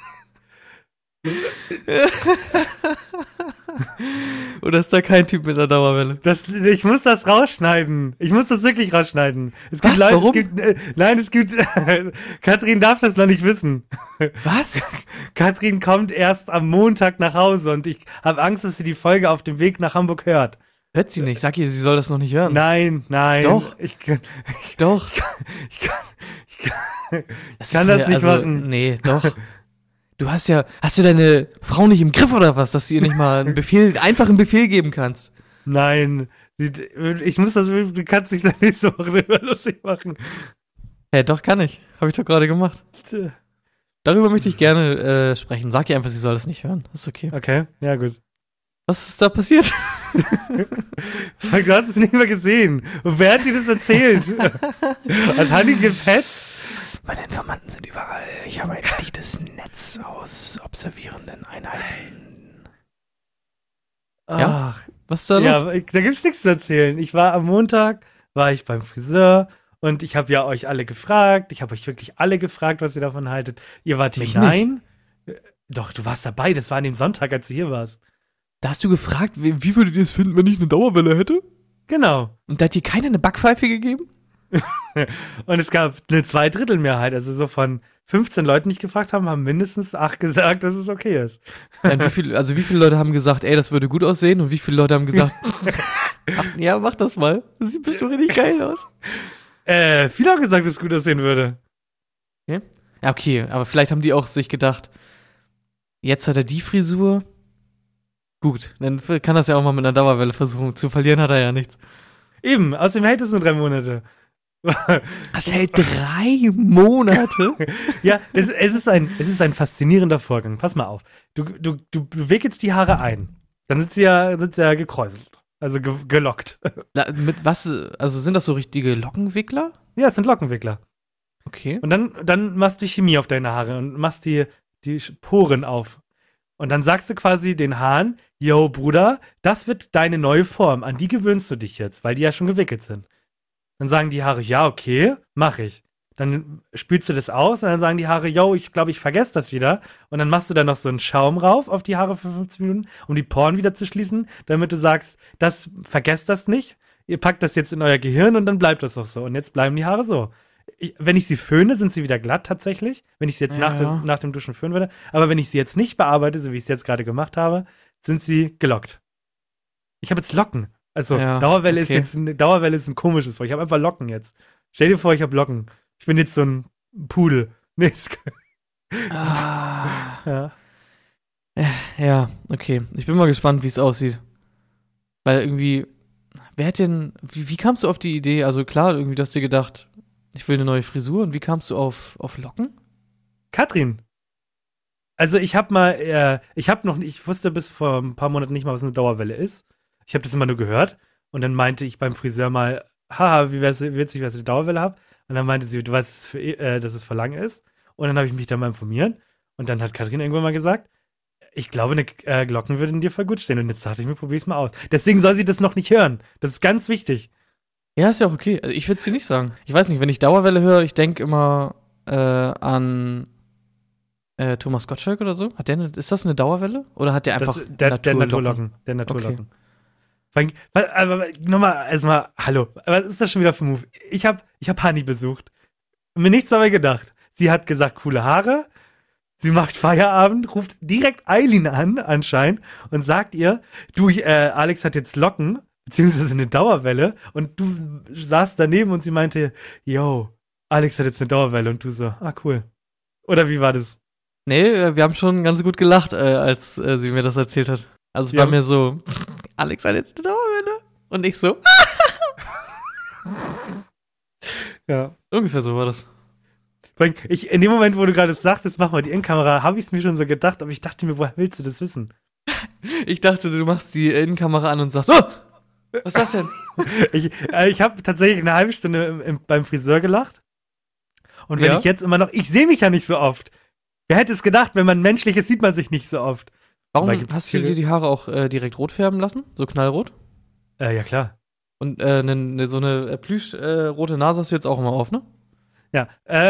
Oder ist da kein Typ mit einer Dauerwelle? Das, ich muss das rausschneiden. Ich muss das wirklich rausschneiden. Es gibt Was? Leute, Warum? Es gibt, äh, nein, es gibt. Katrin darf das noch nicht wissen. Was? Katrin kommt erst am Montag nach Hause und ich habe Angst, dass sie die Folge auf dem Weg nach Hamburg hört. Hört sie nicht. Sag ihr, sie soll das noch nicht hören. Nein, nein. Doch. Ich kann, Doch. ich kann, ich kann, Das kann ist das mir- nicht also, machen. Nee, doch. Du hast ja, hast du deine Frau nicht im Griff oder was, dass du ihr nicht mal einen Befehl, einfach einen Befehl geben kannst? Nein. Sie- Ich muss das, du kannst dich da nicht so drüber lustig machen. Ja, doch, kann ich. Habe ich doch gerade gemacht. Darüber möchte ich gerne äh, sprechen. Sag ihr einfach, sie soll das nicht hören. Das ist okay. Okay, ja gut. Was ist da passiert? Du hast es nicht mehr gesehen. Und wer hat dir das erzählt? Hat Hanni gepetzt? Meine Informanten sind überall. Ich habe ein dichtes Netz aus observierenden Einheiten. Ja? Ach, Was ist da ja, los? aber ich- da gibt's nichts zu erzählen. Ich war am Montag, war ich beim Friseur und ich habe ja euch alle gefragt. Ich habe euch wirklich alle gefragt, was ihr davon haltet. Ihr wart Mich hinein. Doch, du warst dabei. Das war an dem Sonntag, als du hier warst. Da hast du gefragt, wie, wie würdet ihr es finden, wenn ich eine Dauerwelle hätte? Genau. Und da hat dir keiner eine Backpfeife gegeben? Und es gab eine Zweidrittelmehrheit. Also so von fünfzehn Leuten, die ich gefragt haben, haben mindestens acht gesagt, dass es okay ist. Ja, und wie viel, also wie viele Leute haben gesagt, ey, das würde gut aussehen? Und wie viele Leute haben gesagt, ach, ja, mach das mal. Das sieht bestimmt richtig geil aus. Äh, viele haben gesagt, dass es gut aussehen würde. Ja, okay, aber vielleicht haben die auch sich gedacht, jetzt hat er die Frisur. Gut, dann kann das ja auch mal mit einer Dauerwelle versuchen. Zu verlieren hat er ja nichts. Eben, außerdem hält es nur drei Monate. Das hält drei Monate? Ja, es, es, ist ein, es ist ein faszinierender Vorgang. Pass mal auf. Du, du, du, du wickelst die Haare ein. Dann sind sie ja, sind sie ja gekräuselt. Also ge gelockt. Na, mit was, also sind das so richtige Lockenwickler? Ja, es sind Lockenwickler. Okay. Und dann, dann machst du Chemie auf deine Haare und machst die, die Poren auf. Und dann sagst du quasi den Haaren, yo, Bruder, das wird deine neue Form. An die gewöhnst du dich jetzt, weil die ja schon gewickelt sind. Dann sagen die Haare, ja, okay, mach ich. Dann spülst du das aus und dann sagen die Haare, yo, ich glaube, ich vergesse das wieder. Und dann machst du da noch so einen Schaum rauf auf die Haare für fünfzehn Minuten, um die Poren wieder zu schließen, damit du sagst, das, vergesst das nicht. Ihr packt das jetzt in euer Gehirn und dann bleibt das auch so. Und jetzt bleiben die Haare so. Ich, wenn ich sie föhne, sind sie wieder glatt tatsächlich. Wenn ich sie jetzt Ja. nach, dem, nach dem Duschen föhnen würde. Aber wenn ich sie jetzt nicht bearbeite, so wie ich es jetzt gerade gemacht habe, sind sie gelockt. Ich habe jetzt Locken. Also, Ja, Dauerwelle ist okay. jetzt ein, Dauerwelle ist ein komisches Wort. Ich habe einfach Locken jetzt. Stell dir vor, ich habe Locken. Ich bin jetzt so ein Pudel. Nee, ist- Ah, ja. ja, okay. Ich bin mal gespannt, wie es aussieht. Weil irgendwie, wer hat denn, wie, wie kamst du auf die Idee? Also klar, irgendwie, du hast dir gedacht, ich will eine neue Frisur. Und wie kamst du auf, auf Locken? Katrin. Also ich habe mal, äh, ich habe noch nicht, ich wusste bis vor ein paar Monaten nicht mal, was eine Dauerwelle ist. Ich habe das immer nur gehört und dann meinte ich beim Friseur mal, haha, wie wär's, wie witzig, dass ich eine Dauerwelle habe. Und dann meinte sie, du weißt, dass es für, äh, dass es für lang ist. Und dann habe ich mich da mal informiert und dann hat Katrin irgendwann mal gesagt, ich glaube, eine äh, Glocken würden dir voll gut stehen. Und jetzt dachte ich mir, probier's mal aus. Deswegen soll sie das noch nicht hören. Das ist ganz wichtig. Ja, ist ja auch okay. Also ich würde es dir nicht sagen. Ich weiß nicht, wenn ich Dauerwelle höre, ich denke immer äh, an äh, Thomas Gottschalk oder so. Hat der eine, ist das eine Dauerwelle? Oder hat der einfach Das, der, der Naturlocken? Naturlocken. Der Naturlocken. Okay. Aber nochmal, erstmal, hallo. Was ist das schon wieder für ein Move? Ich habe ich hab Hani besucht. Mir nichts dabei gedacht. Sie hat gesagt, coole Haare. Sie macht Feierabend, ruft direkt Eileen an, anscheinend, und sagt ihr, du, äh, Alex hat jetzt Locken, beziehungsweise eine Dauerwelle, und du saßt daneben und sie meinte, yo, Alex hat jetzt eine Dauerwelle, und du so, ah, cool. Oder wie war das? Nee, äh, wir haben schon ganz gut gelacht, äh, als äh, sie mir das erzählt hat. Also es Ja. war mir so, Alex hat jetzt eine Dauerwelle. Und ich so, Ja. ungefähr so war das. Weil Ich, in dem Moment, wo du gerade sagtest, mach mal die Innenkamera, habe ich es mir schon so gedacht, aber ich dachte mir, woher willst du das wissen? Ich dachte, du machst die Innenkamera an und sagst, oh, was ist das denn? Ich, äh, ich habe tatsächlich eine halbe Stunde im, im, beim Friseur gelacht. Und wenn Ja? ich jetzt immer noch, ich sehe mich ja nicht so oft. Wer hätte es gedacht, wenn man menschlich ist, sieht man sich nicht so oft. Warum Aber gibt's hast du viele- dir die Haare auch äh, direkt rot färben lassen? So knallrot? Äh, ja, klar. Und äh, ne, ne, so eine äh, plüsch-rote äh, rote Nase hast du jetzt auch immer auf, ne? Ja, äh.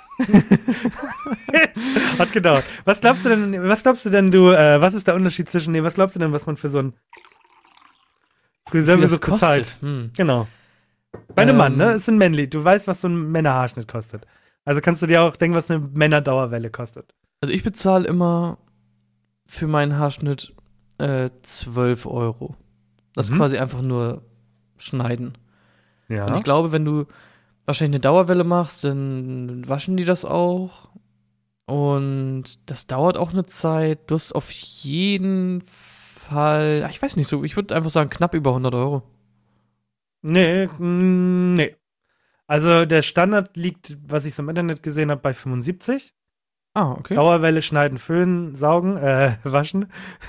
Hat gedauert. Was glaubst du denn, was glaubst du denn, du, äh, was ist der Unterschied zwischen, nee, was glaubst du denn, was man für so ein Friseurbesuch bezahlt? Hm. Genau. Bei einem Ähm. Mann, ne? Es sind männlich. Du weißt, was so ein Männerhaarschnitt kostet. Also kannst du dir auch denken, was eine Männerdauerwelle kostet. Also ich bezahle immer für meinen Haarschnitt äh, zwölf Euro. Das ist Mhm. quasi einfach nur schneiden. Ja. Und ich glaube, wenn du wahrscheinlich eine Dauerwelle machst, dann waschen die das auch. Und das dauert auch eine Zeit. Du hast auf jeden Fall, ich weiß nicht so, ich würde einfach sagen knapp über hundert Euro. Nee, mm, nee. Also der Standard liegt, was ich so im Internet gesehen habe, bei fünfundsiebzig. Ah, okay. Dauerwelle schneiden, föhnen, saugen, äh, waschen.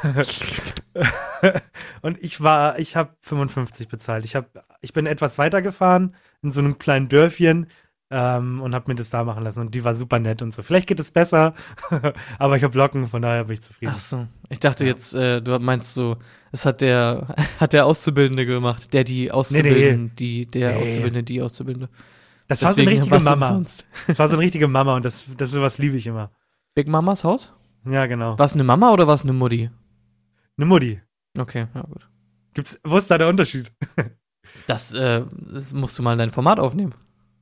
Und ich war, ich habe fünfundfünfzig bezahlt. Ich, hab, ich bin etwas weitergefahren in so einem kleinen Dörfchen ähm, und habe mir das da machen lassen. Und die war super nett und so. Vielleicht geht es besser, aber ich habe Locken, von daher bin ich zufrieden. Ach so, ich dachte Ja. jetzt, äh, du meinst so, es hat der, hat der Auszubildende gemacht, der die Auszubildende, die, der Nee. Auszubildende, die Auszubildende. Das war so eine Deswegen richtige war's Mama. umsonst. Das war so eine richtige Mama und das, das sowas liebe ich immer. Big Mamas Haus? Ja, genau. War es eine Mama oder war es eine Mutti? Eine Mutti. Okay, ja gut. Gibt's, wo ist da der Unterschied? Das, äh, das musst du mal in dein Format aufnehmen.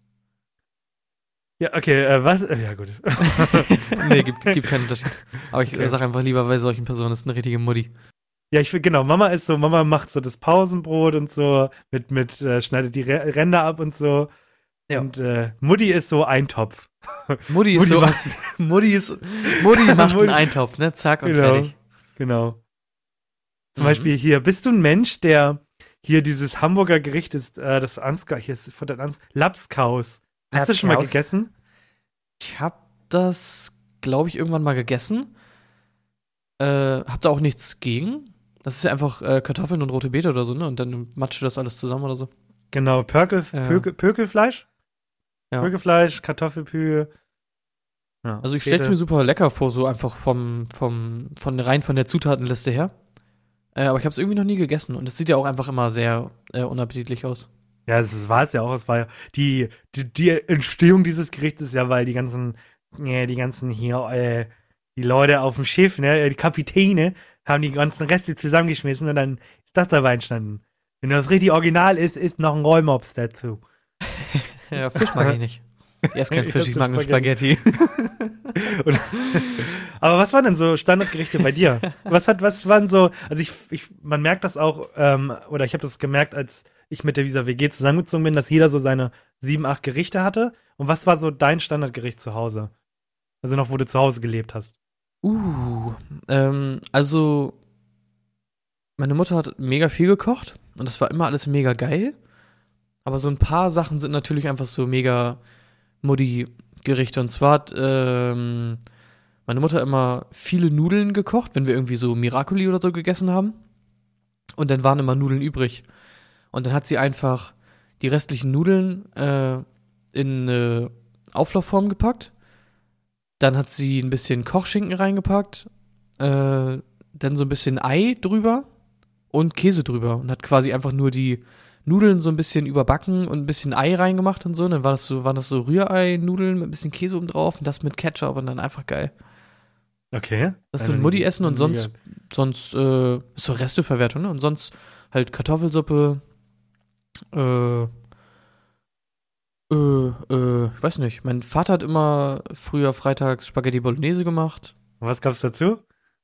Ja, okay, äh, was? Äh, Ja, gut. Nee, gibt, gibt keinen Unterschied. Aber ich Okay. äh, sag einfach lieber, bei solchen Personen ist eine richtige Mutti. Ja, ich finde, genau, Mama ist so, Mama macht so das Pausenbrot und so, mit, mit, äh, schneidet die Re- Ränder ab und so. Ja. Und äh, Mutti ist so Eintopf. Mutti ist Mutti so, macht- Mutti ist, Mutti macht Mutti- einen Eintopf, ne? Zack und Genau. fertig. Genau. Zum Mhm. Beispiel hier, bist du ein Mensch, der hier dieses Hamburger Gericht ist, äh, das Ansgar, hier ist von der Ans Lapskaus. Hast du schon mal Lapskaus? gegessen? Ich hab das, glaube ich, irgendwann mal gegessen. Äh, hab da auch nichts gegen. Das ist ja einfach äh, Kartoffeln und rote Beete oder so, ne? Und dann matscht du das alles zusammen oder so. Genau, Pörkel, Ja. Pökel, Pökelfleisch? Ja. Pökelfleisch, Kartoffelpü. Ja, Also ich stell's Beete. mir super lecker vor, so einfach vom, vom, von rein von der Zutatenliste her. Äh, aber ich habe es irgendwie noch nie gegessen und es sieht ja auch einfach immer sehr äh, unappetitlich aus. Ja, das, das war es ja auch. Es war ja die, die, die Entstehung dieses Gerichts ist ja, weil die ganzen, ja, die ganzen hier, äh, die Leute auf dem Schiff, ne, die Kapitäne, haben die ganzen Reste zusammengeschmissen und dann ist das dabei entstanden. Wenn das richtig original ist, ist noch ein Rollmops dazu. Ja, Fisch mag ich nicht. Ich esse kein Fisch, ich mag nur Spaghetti. Und, aber was waren denn so Standardgerichte bei dir? Was hat, was waren so, also ich, ich man merkt das auch, ähm, oder ich habe das gemerkt, als ich mit der Visa W G zusammengezogen bin, dass jeder so seine sieben, acht Gerichte hatte. Und was war so dein Standardgericht zu Hause? Also noch, wo du zu Hause gelebt hast. Uh, ähm, also meine Mutter hat mega viel gekocht und das war immer alles mega geil. Aber so ein paar Sachen sind natürlich einfach so mega Muddy-Gerichte. Und zwar hat ähm, meine Mutter immer viele Nudeln gekocht, wenn wir irgendwie so Miracoli oder so gegessen haben. Und dann waren immer Nudeln übrig. Und dann hat sie einfach die restlichen Nudeln äh, in eine Auflaufform gepackt. Dann hat sie ein bisschen Kochschinken reingepackt. Äh, dann so ein bisschen Ei drüber und Käse drüber. Und hat quasi einfach nur die Nudeln so ein bisschen überbacken und ein bisschen Ei reingemacht und so. Und dann war das so, waren das so Rührei-Nudeln mit ein bisschen Käse oben drauf und das mit Ketchup und dann einfach geil. Okay. Das ist so ein Mutti-Essen und sonst, sonst äh, ist so Resteverwertung, ne? Und sonst halt Kartoffelsuppe, äh, äh, äh, ich weiß nicht. Mein Vater hat immer früher freitags Spaghetti Bolognese gemacht. Und was gab's dazu?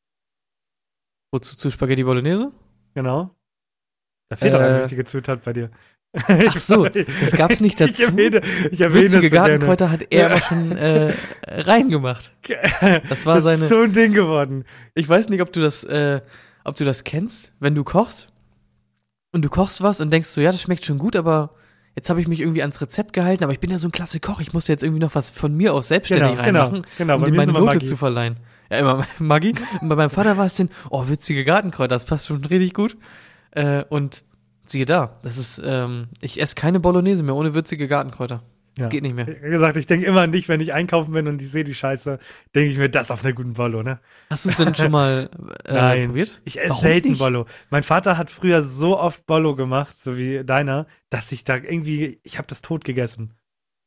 Wozu zu Spaghetti Bolognese? Genau. Da fehlt doch Äh, eine wichtige Zutat bei dir. Ach so, das gab's nicht dazu. Ich erwähne, ich erwähne Würzige das so gerne. Gartenkräuter hat er aber schon äh, reingemacht. Das war das seine. ist so ein Ding geworden. Ich weiß nicht, ob du das, äh, ob du das kennst, wenn du kochst und du kochst was und denkst so, ja, das schmeckt schon gut, aber jetzt habe ich mich irgendwie ans Rezept gehalten, aber ich bin ja so ein klasse Koch, ich musste jetzt irgendwie noch was von mir aus selbstständig Genau, reinmachen, genau, genau. um Bei dir mir ist meine immer Note Maggi. zu verleihen. Ja, immer Maggi. Und bei meinem Vater war es denn, oh, würzige Gartenkräuter, das passt schon richtig gut. Äh, und siehe da, das ist, ähm, ich esse keine Bolognese mehr ohne würzige Gartenkräuter. Das Ja. geht nicht mehr. Wie gesagt, ich denke immer an dich, wenn ich einkaufen bin und ich sehe die Scheiße, denke ich mir, das auf einer guten Bollo, ne? Hast du es denn schon mal äh, Nein. probiert? Ich esse Warum selten nicht? Bollo. Mein Vater hat früher so oft Bollo gemacht, so wie deiner, dass ich da irgendwie, ich habe das tot gegessen.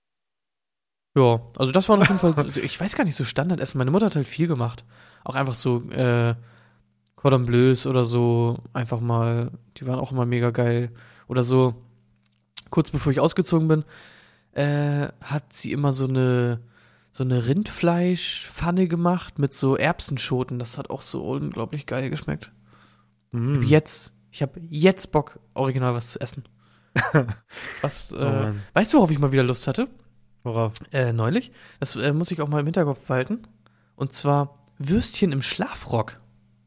Ja, also das war auf jeden Fall, also ich weiß gar nicht, so Standardessen. Meine Mutter hat halt viel gemacht. Auch einfach so äh, Cordon Bleus oder so, einfach mal, die waren auch immer mega geil. Oder so, kurz bevor ich ausgezogen bin, äh, hat sie immer so eine so eine Rindfleischpfanne gemacht mit so Erbsenschoten. Das hat auch so unglaublich geil geschmeckt. Mm. Jetzt, ich habe jetzt Bock, original was zu essen. Was, Oh äh, Mann. weißt du, worauf ich mal wieder Lust hatte? Worauf? Äh, neulich. Das äh, muss ich auch mal im Hinterkopf behalten. Und zwar Würstchen im Schlafrock.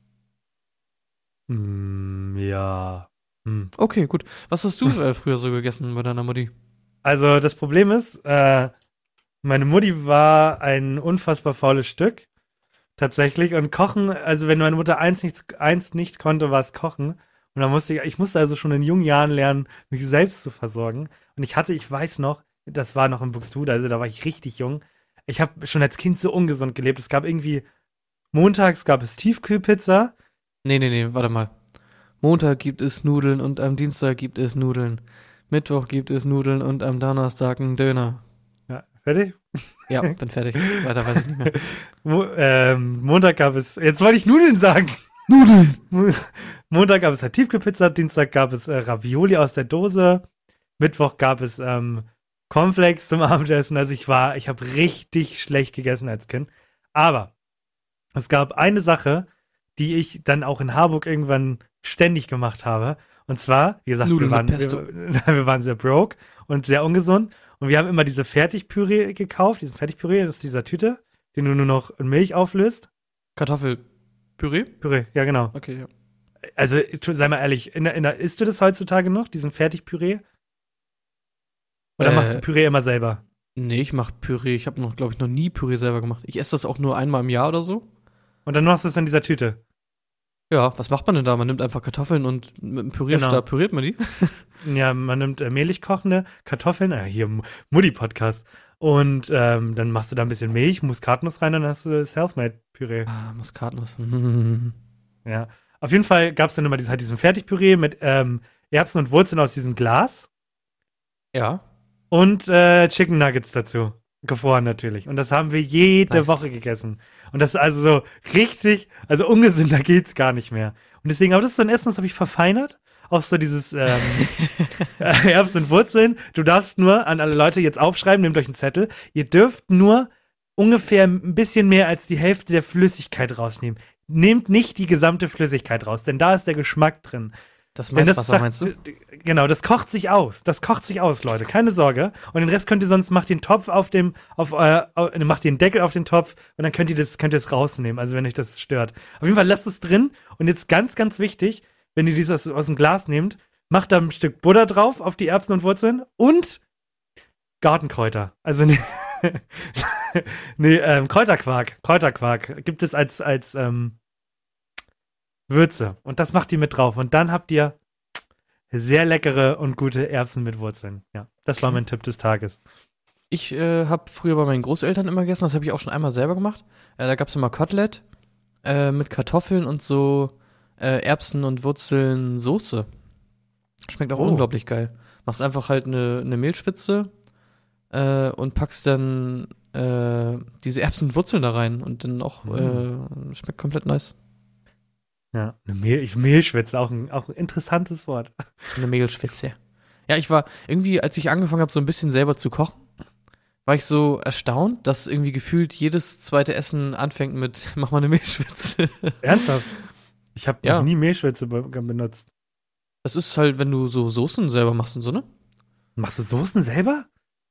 Mm, ja. Hm. Okay, gut. Was hast du äh, früher so gegessen bei deiner Mutti? Also das Problem ist, äh, meine Mutti war ein unfassbar faules Stück, tatsächlich. Und Kochen, also wenn meine Mutter eins nicht, eins nicht konnte, war es Kochen. Und dann musste ich, ich musste also schon in jungen Jahren lernen, mich selbst zu versorgen. Und ich hatte, ich weiß noch, das war noch in Buxtehude, also da war ich richtig jung. Ich habe schon als Kind so ungesund gelebt. Es gab irgendwie, montags gab es Tiefkühlpizza. Nee, nee, nee, warte mal. Montag gibt es Nudeln und am Dienstag gibt es Nudeln. Mittwoch gibt es Nudeln und am Donnerstag einen Döner. Ja, fertig? Ja, bin fertig. Weiter weiß ich nicht mehr. Mo ähm, Montag gab es, jetzt wollte ich Nudeln sagen. Nudeln! Montag gab es halt Tiefkühlpizza, Dienstag gab es äh, Ravioli aus der Dose, Mittwoch gab es ähm, Cornflakes zum Abendessen. Also ich war, ich habe richtig schlecht gegessen als Kind. Aber es gab eine Sache, die ich dann auch in Harburg irgendwann ständig gemacht habe. Und zwar, wie gesagt, wir Nudeln waren, mit Pesto. wir, wir waren sehr broke und sehr ungesund. Und wir haben immer diese Fertigpüree gekauft, diesen Fertigpüree, das ist dieser Tüte, den du nur noch in Milch auflöst. Kartoffelpüree? Püree, ja genau. Okay, ja. Also, tu- sei mal ehrlich, in der, in der, isst du das heutzutage noch, diesen Fertigpüree? Oder Äh, machst du Püree immer selber? Nee, ich mach Püree. Ich habe noch, glaube ich, noch nie Püree selber gemacht. Ich esse das auch nur einmal im Jahr oder so. Und dann machst du es in dieser Tüte. Ja, was macht man denn da? Man nimmt einfach Kartoffeln und mit dem Pürierstab Genau. püriert man die. Ja, man nimmt äh, mehlig kochende Kartoffeln, äh, hier M- Mutti-Podcast. Und ähm, dann machst du da ein bisschen Milch, Muskatnuss rein, dann hast du Selfmade-Püree. Ah, Muskatnuss. Hm. Ja. Auf jeden Fall gab es dann immer dies, halt diesen Fertigpüree mit ähm, Erbsen und Wurzeln aus diesem Glas Ja. und äh, Chicken Nuggets dazu. Gefroren natürlich. Und das haben wir jede Nice. Woche gegessen. Und das ist also so richtig, also ungesünder geht's gar nicht mehr. Und deswegen, aber das ist so ein Essen, das habe ich verfeinert. auch so dieses ähm, Erbsen und Wurzeln. Du darfst nur, an alle Leute jetzt aufschreiben, nehmt euch einen Zettel, ihr dürft nur ungefähr ein bisschen mehr als die Hälfte der Flüssigkeit rausnehmen. Nehmt nicht die gesamte Flüssigkeit raus, denn da ist der Geschmack drin. Das Maiswasser, meinst du? Genau, das kocht sich aus. Das kocht sich aus, Leute. Keine Sorge. Und den Rest könnt ihr sonst, macht den Topf auf dem, auf, äh, macht den Deckel auf den Topf und dann könnt ihr das, könnt ihr es rausnehmen, also wenn euch das stört. Auf jeden Fall lasst es drin und jetzt ganz, ganz wichtig, wenn ihr dies aus, aus dem Glas nehmt, macht da ein Stück Butter drauf auf die Erbsen und Wurzeln und Gartenkräuter. Also nee, nee ähm, Kräuterquark. Kräuterquark gibt es als, als, ähm, Würze. Und das macht ihr mit drauf. Und dann habt ihr sehr leckere und gute Erbsen mit Wurzeln. Ja, das war mein Tipp des Tages. Ich äh, habe früher bei meinen Großeltern immer gegessen, das habe ich auch schon einmal selber gemacht. Äh, da gab es immer Kotelett äh, mit Kartoffeln und so äh, Erbsen und Wurzeln Soße. Schmeckt auch Oh. unglaublich geil. Machst einfach halt eine, eine Mehlschwitze äh, und packst dann äh, diese Erbsen und Wurzeln da rein und dann auch äh, schmeckt komplett nice. Ja, eine Mehl, ich Mehlschwitze, auch ein, auch ein interessantes Wort. Eine Mehlschwitze. Ja, ich war irgendwie, als ich angefangen habe, so ein bisschen selber zu kochen, war ich so erstaunt, dass irgendwie gefühlt jedes zweite Essen anfängt mit mach mal eine Mehlschwitze. Ernsthaft? Ich habe Ja. noch nie Mehlschwitze be benutzt. Das ist halt, wenn du so Soßen selber machst und so, ne? Machst du Soßen selber?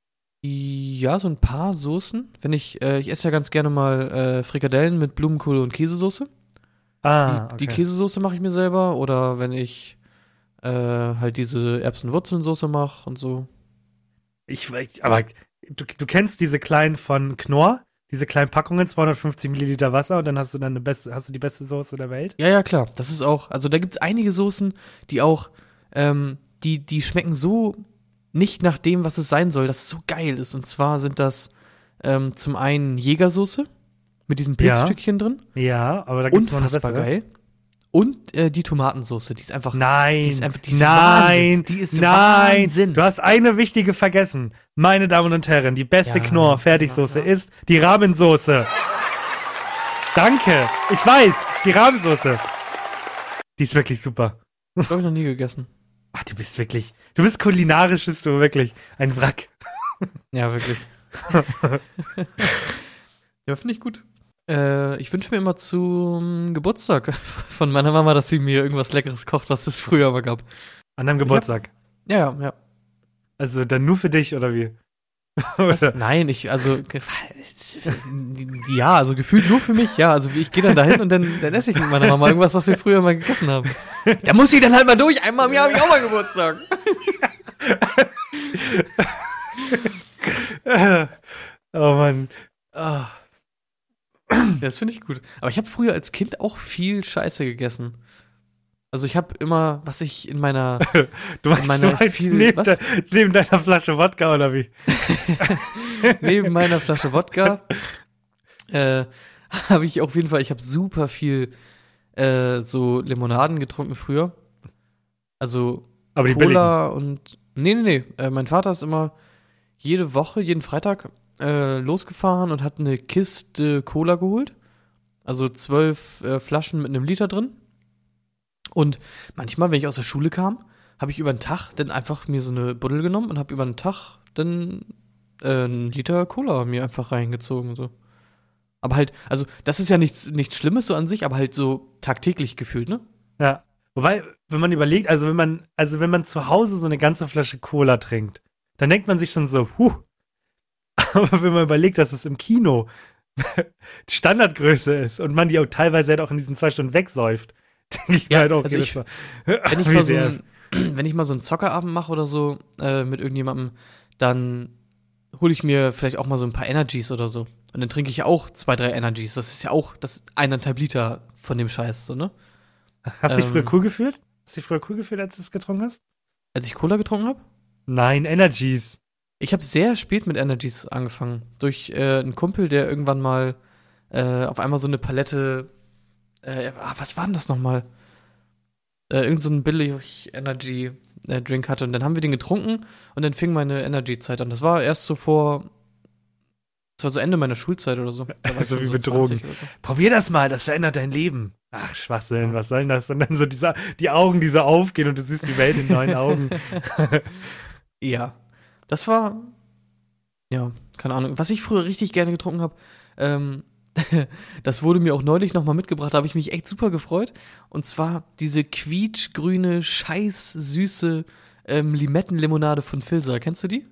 Ja, so ein paar Soßen. Wenn ich, äh, ich esse ja ganz gerne mal äh, Frikadellen mit Blumenkohl und Käsesoße. Ah, Die, die okay. Käsesoße mache ich mir selber. Oder wenn ich äh, halt diese Erbsen-Wurzeln-Soße mache und so. Ich, ich, aber du, du kennst diese kleinen von Knorr? Diese kleinen Packungen, zweihundertfünfzig Milliliter Wasser und dann hast du dann eine beste, hast du die beste Soße der Welt? Ja, ja, klar. Das ist auch, also da gibt's einige Soßen, die auch, ähm, die, die schmecken so nicht nach dem, was es sein soll, dass es so geil ist. Und zwar sind das ähm, zum einen Jägersoße mit diesen Pilzstückchen drin. Ja, aber da gibt's noch eine Unfassbar bessere. geil. Und äh, die Tomatensoße, die ist einfach, Nein, die ist einfach, die ist nein, Wahnsinn. Die ist nein. Wahnsinn. Du hast eine wichtige vergessen. Meine Damen und Herren, die beste Ja, Knorr-Fertigsoße ja, ja. ist die Rahmensoße. Danke, ich weiß, die Rahmensoße. Die ist wirklich super. Hab ich noch nie gegessen. Ach, du bist wirklich, du bist kulinarisch, bist du wirklich ein Wrack. Ja, wirklich. Ja, finde ich gut. Äh, ich wünsche mir immer zum Geburtstag von meiner Mama, dass sie mir irgendwas Leckeres kocht, was es früher aber gab. An deinem Geburtstag. Ja, ja, ja. Also dann nur für dich, oder wie? Was? Oder? Nein, ich, also, ge- ja, also gefühlt nur für mich, ja. Also ich gehe dann dahin und dann, dann esse ich mit meiner Mama irgendwas, was wir früher mal gegessen haben. Da muss ich dann halt mal durch. Einmal im Jahr habe ich auch mal Geburtstag. Oh Mann. Oh. Das finde ich gut. Aber ich habe früher als Kind auch viel Scheiße gegessen. Also ich habe immer, was ich in meiner, Du meinst, meiner du meinst viel- neben, was? de, neben deiner Flasche Wodka, oder wie? neben meiner Flasche Wodka, äh, habe ich auf jeden Fall, ich habe super viel äh, so Limonaden getrunken früher. Also Aber die Cola und, nee, nee, nee, äh, mein Vater ist immer jede Woche, jeden Freitag äh, losgefahren und hat eine Kiste Cola geholt. Also zwölf äh, Flaschen mit einem Liter drin. Und manchmal, wenn ich aus der Schule kam, habe ich über den Tag dann einfach mir so eine Buddel genommen und habe über den Tag dann äh, einen Liter Cola mir einfach reingezogen. So. Aber halt, also das ist ja nichts, nichts Schlimmes so an sich, aber halt so tagtäglich gefühlt, ne? Ja. Wobei, wenn man überlegt, also wenn man, also wenn man zu Hause so eine ganze Flasche Cola trinkt, dann denkt man sich schon so, huh. Aber wenn man überlegt, dass es im Kino die Standardgröße ist und man die auch teilweise halt auch in diesen zwei Stunden wegsäuft, denke ich mir Ja, halt auch also jedes ich- Mal, Wenn ich, wie mal so sehr- ein, wenn ich mal so einen Zockerabend mache oder so äh, mit irgendjemandem, dann hole ich mir vielleicht auch mal so ein paar Energies oder so. Und dann trinke ich auch zwei, drei Energies. Das ist ja auch das eineinhalb Liter von dem Scheiß, so, ne? Hast du dich ähm, früher cool gefühlt? Hast du dich früher cool gefühlt, als du es getrunken hast? Als ich Cola getrunken habe? Nein, Energies. Ich habe sehr spät mit Energies angefangen. Durch äh, einen Kumpel, der irgendwann mal äh, auf einmal so eine Palette, äh, ah, was war denn das nochmal? Äh, irgend so ein billig Energy-Drink hatte. Und dann haben wir den getrunken und dann fing meine Energy-Zeit an. Das war erst so vor, das war so Ende meiner Schulzeit oder so. Da war ich So schon wie so mit Drogen. zwanzig oder so. Probier das mal, das verändert dein Leben. Ach, Schwachsinn, was soll denn das? Und dann so diese, die Augen, die so aufgehen und du siehst die Welt in neuen Augen. Ja, das war, ja, keine Ahnung. Was ich früher richtig gerne getrunken habe, ähm, das wurde mir auch neulich nochmal mitgebracht, da habe ich mich echt super gefreut. Und zwar diese quietschgrüne, scheiß süße ähm, Limettenlimonade von Filzer. Kennst du die?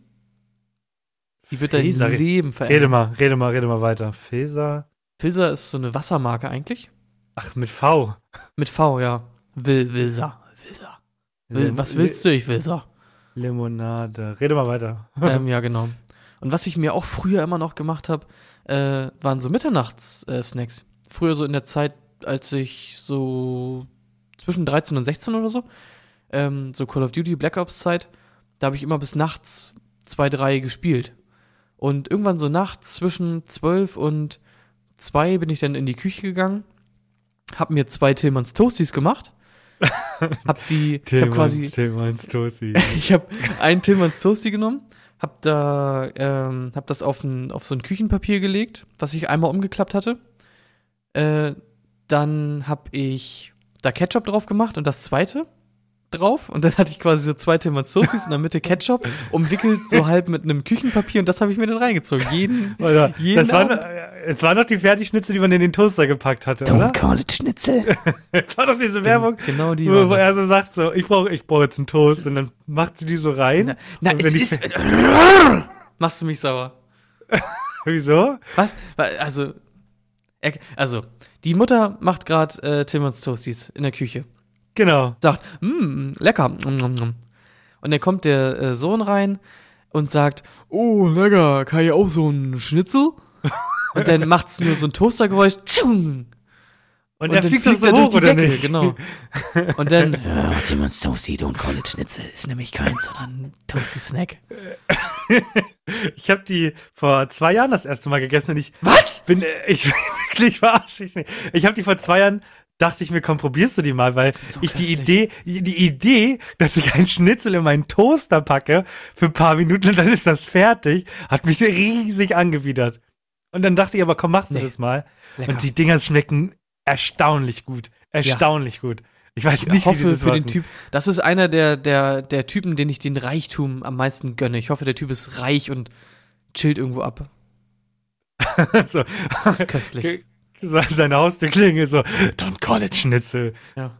Die wird dein Feser, Leben verändern. Rede mal, rede mal, rede mal weiter. Feser. Filzer ist so eine Wassermarke eigentlich. Ach, mit V. Mit V, ja. Will, Wilser. Wilser. Will, was willst du? Ich Wilser. Limonade. Rede mal weiter. ähm, ja, genau. Und was ich mir auch früher immer noch gemacht habe, äh, waren so Mitternachts-Snacks. Früher so in der Zeit, als ich so zwischen dreizehn und sechzehn oder so, ähm, so Call of Duty Black Ops Zeit, da habe ich immer bis nachts zwei, drei gespielt. Und irgendwann so nachts zwischen zwölf und zwei bin ich dann in die Küche gegangen, hab mir zwei Tillmanns Toasties gemacht, hab die, ich hab quasi, Tillmanns Toasties. ich hab einen Tillmanns Toastie genommen, hab da, ähm, hab das auf, ein, auf so ein Küchenpapier gelegt, was ich einmal umgeklappt hatte. Äh, dann hab ich da Ketchup drauf gemacht und das zweite drauf und dann hatte ich quasi so zwei Tillmanns Toasties in der Mitte Ketchup umwickelt so halb mit einem Küchenpapier und das habe ich mir dann reingezogen. Jeden, Oder, jeden das war, Abend. es war noch die Fertigschnitzel, die man in den Toaster gepackt hatte, oder? call it Schnitzel. Es war doch diese Werbung, Genau die wo, war wo das. er so sagt, so, ich brauche ich brauch jetzt einen Toast und dann macht sie die so rein. Na, na Und es wenn die ist... Machst du mich sauer? Wieso? Was? Also, er, also die Mutter macht gerade äh, Tillmanns Toasties in der Küche. Genau. Sagt, mmm, lecker. Und dann kommt der äh, Sohn rein und sagt, oh, lecker, kann ich auch so einen Schnitzel? Und dann macht's nur so ein Toastergeräusch. Tschung! Und, Und er dann fliegt, fliegt doch er so durch hoch, die oder Decke, nicht? genau. Und dann, Ja, Tillmanns Toasty, don't call it Schnitzel. Ist nämlich keins, sondern Toasty-Snack. Ich habe die vor zwei Jahren das erste Mal gegessen und ich was? bin, äh, ich wirklich verarsche ich nicht. Ich habe die vor zwei Jahren, dachte ich mir, komm, probierst du die mal, weil so ich die köstlich. Idee, die Idee, dass ich ein Schnitzel in meinen Toaster packe für ein paar Minuten und dann ist das fertig, hat mich riesig angewidert. Und dann dachte ich aber, komm, machst du Nee. das mal. Lecker. Und die Dinger schmecken erstaunlich gut. Erstaunlich gut. Ich weiß Ich nicht, wie hoffe die das für den machen. Typ, das ist einer der, der, der Typen, den ich den Reichtum am meisten gönne. Ich hoffe, der Typ ist reich und chillt irgendwo ab. so. Das ist köstlich. Se- Seine Haustürklingel so, don't call it Schnitzel. Ja,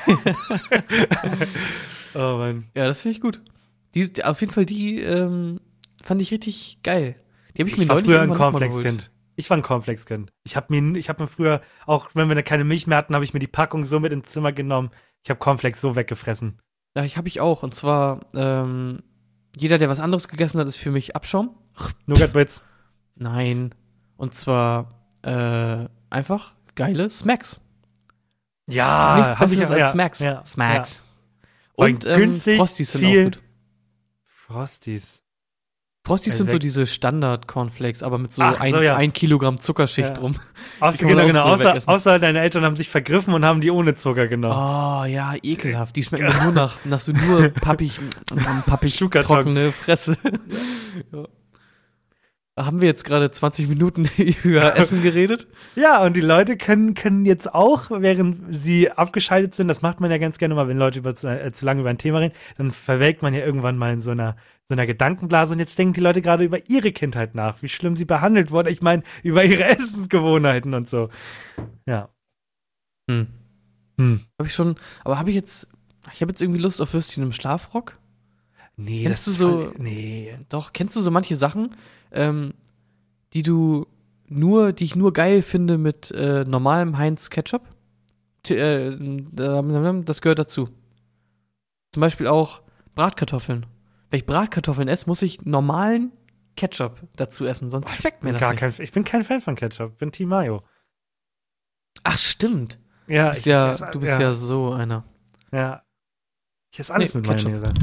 Oh Mann. ja das finde ich gut. Die, die, auf jeden Fall, die ähm, fand ich richtig geil. Die habe ich, Ich mir war neulich früher ein irgendwann noch mal geholt. Cornflakes-Kind. Ich war ein Cornflakes-Kind. Ich habe mir, ich habe mir früher, auch wenn wir da keine Milch mehr hatten, habe ich mir die Packung so mit ins Zimmer genommen. Ich habe Cornflakes so weggefressen. Ja, ich habe ich auch. Und zwar, ähm, jeder, der was anderes gegessen hat, ist für mich Abschaum. Nougat-Bits. Nein. Und zwar, äh, einfach geile Smacks. Ja, Nichts hab Besseres ja, als ja, Smacks. Ja, Smacks. Ja. Und ähm, günstig, Frosties sind viel- auch gut. Frosties. Frosties Also sind so weg. diese Standard-Cornflakes, aber mit so, Ach, ein, so, ja. ein Kilogramm Zuckerschicht Ja. drum. Außer, kann man genau, auch genau. so Außer, wegessen. außer deine Eltern haben sich vergriffen und haben die ohne Zucker genommen. Oh, ja, ekelhaft. Die schmecken nur nach, nach so nur pappig, pappig Schuhkarton. trockene Fresse. Ja. Haben wir jetzt gerade zwanzig Minuten über Essen geredet? Ja, und die Leute können, können jetzt auch, während sie abgeschaltet sind, das macht man ja ganz gerne mal, wenn Leute über, zu, äh, zu lange über ein Thema reden, dann verwelkt man ja irgendwann mal in so einer, so einer Gedankenblase und jetzt denken die Leute gerade über ihre Kindheit nach, wie schlimm sie behandelt wurden. Ich meine, über ihre Essensgewohnheiten und so. Ja. Hm. Hm. Habe ich schon, aber habe ich jetzt, ich habe jetzt irgendwie Lust auf Würstchen im Schlafrock? Nee, Kennst das du ist so- voll, nee. Doch, kennst du so manche Sachen, ähm, die du nur, die ich nur geil finde mit äh, normalem Heinz Ketchup? T äh, das gehört dazu. Zum Beispiel auch Bratkartoffeln. Wenn ich Bratkartoffeln esse, muss ich normalen Ketchup dazu essen, sonst schmeckt mir Bin das gar nicht. kein, ich bin kein Fan von Ketchup, bin Team Mayo. Ach, stimmt. Ja, Du bist, ja, ich esse- du bist ja. so einer. ja. Ich esse alles Nee, mit Ketchup. Mayonnaise.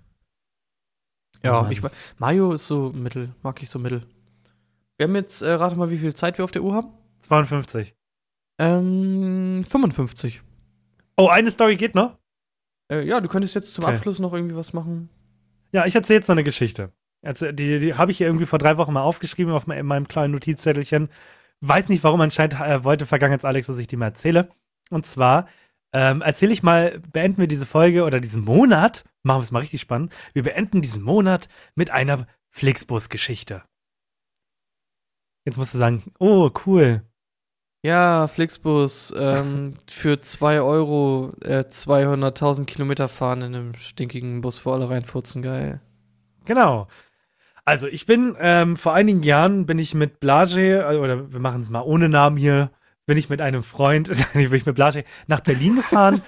Ja, Mann. ich, Mayo ist so mittel, mag ich so mittel. Wir haben jetzt, äh, rate mal, wie viel Zeit wir auf der Uhr haben? zweiundfünfzig. Ähm, fünfundfünfzig. Oh, eine Story geht noch? Äh, ja, du könntest jetzt zum Okay. Abschluss noch irgendwie was machen. Ja, ich erzähle jetzt noch eine Geschichte. Also, die die habe ich hier irgendwie vor drei Wochen mal aufgeschrieben auf me- in meinem kleinen Notizzettelchen. Weiß nicht, warum, anscheinend äh, wollte Vergangenheits Alex, dass ich die mal erzähle. Und zwar ähm, erzähle ich mal, beenden wir diese Folge oder diesen Monat, machen wir es mal richtig spannend, wir beenden diesen Monat mit einer Flixbus-Geschichte. Jetzt musst du sagen, oh, cool. Ja, Flixbus, ähm, für zwei Euro äh, zweihunderttausend Kilometer fahren in einem stinkigen Bus, wo alle reinfurzen, geil. Genau. Also ich bin, ähm, vor einigen Jahren bin ich mit Blage, oder wir machen es mal ohne Namen hier, bin ich mit einem Freund, bin ich mit Blage nach Berlin gefahren,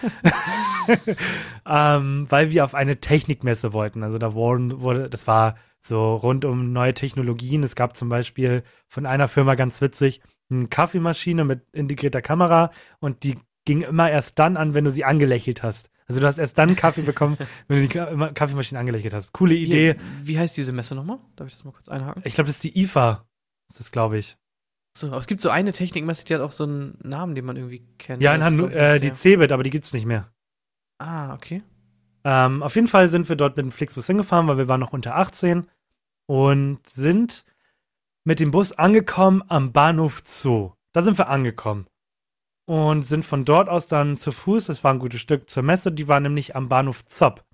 ähm, weil wir auf eine Technikmesse wollten. Also da wurden, wurde, das war so rund um neue Technologien. Es gab zum Beispiel von einer Firma, ganz witzig, eine Kaffeemaschine mit integrierter Kamera und die ging immer erst dann an, wenn du sie angelächelt hast. Also du hast erst dann Kaffee bekommen, wenn du die Ka- Kaffeemaschine angelächelt hast. Coole Idee. Wie, wie heißt diese Messe nochmal? Darf ich das mal kurz einhaken? Ich glaube, das ist die I F A. Das ist, glaube ich. So, aber es gibt so eine Technikmesse, die hat auch so einen Namen, den man irgendwie kennt. Ja, in Das ist, Han- glaub ich, äh, der- die Cebit, aber die gibt's nicht mehr. Ah, okay. Ähm, auf jeden Fall sind wir dort mit dem Flixbus hingefahren, weil wir waren noch unter achtzehn und sind mit dem Bus angekommen am Bahnhof Zoo. Da sind wir angekommen und sind von dort aus dann zu Fuß, das war ein gutes Stück, zur Messe, die war nämlich am Bahnhof Zopp.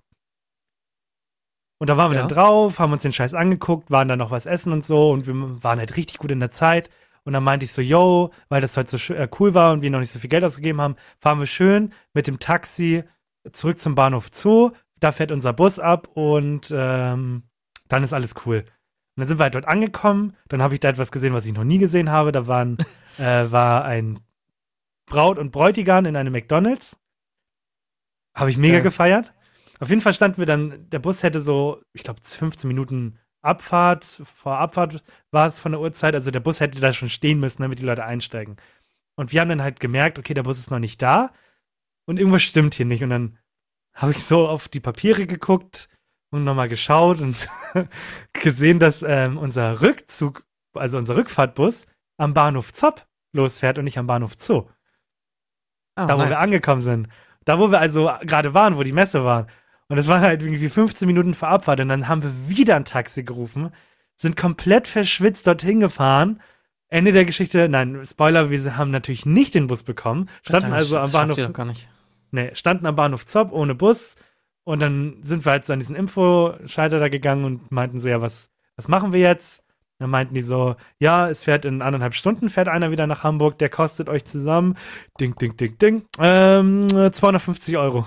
Und da waren wir Ja. dann drauf, haben uns den Scheiß angeguckt, waren dann noch was essen und so und wir waren halt richtig gut in der Zeit. Und dann meinte ich so, yo, weil das halt so sch- äh, cool war und wir noch nicht so viel Geld ausgegeben haben, fahren wir schön mit dem Taxi zurück zum Bahnhof Zoo. Da fährt unser Bus ab und ähm, dann ist alles cool. Und dann sind wir halt dort angekommen. Dann habe ich da etwas gesehen, was ich noch nie gesehen habe. Da waren, äh, war ein Braut und Bräutigam in einem McDonald's. Habe ich mega Ja. gefeiert. Auf jeden Fall standen wir dann, der Bus hätte so, ich glaube, fünfzehn Minuten Abfahrt, vor Abfahrt war es von der Uhrzeit, also der Bus hätte da schon stehen müssen, damit die Leute einsteigen. Und wir haben dann halt gemerkt, okay, der Bus ist noch nicht da und irgendwas stimmt hier nicht. Und dann habe ich so auf die Papiere geguckt und nochmal geschaut und gesehen, dass ähm, unser Rückzug, also unser Rückfahrtbus am Bahnhof Zopp losfährt und nicht am Bahnhof Zoo. Ah, Da, wo nice. wir angekommen sind. Da, wo wir also gerade waren, wo die Messe war. Und es waren halt irgendwie fünfzehn Minuten vor Abfahrt. Und dann haben wir wieder ein Taxi gerufen, sind komplett verschwitzt dorthin gefahren. Ende der Geschichte, nein, Spoiler, wir haben natürlich nicht den Bus bekommen. Standen Das also am schafft Bahnhof, ihr doch gar nicht. nee, standen am Bahnhof Zopp ohne Bus. Und dann sind wir halt so an diesen Infoschalter da gegangen und meinten so, ja, was, was machen wir jetzt? Dann meinten die so, ja, es fährt in anderthalb Stunden, fährt einer wieder nach Hamburg, der kostet euch zusammen, ding, ding, ding, ding, ähm, zweihundertfünfzig Euro.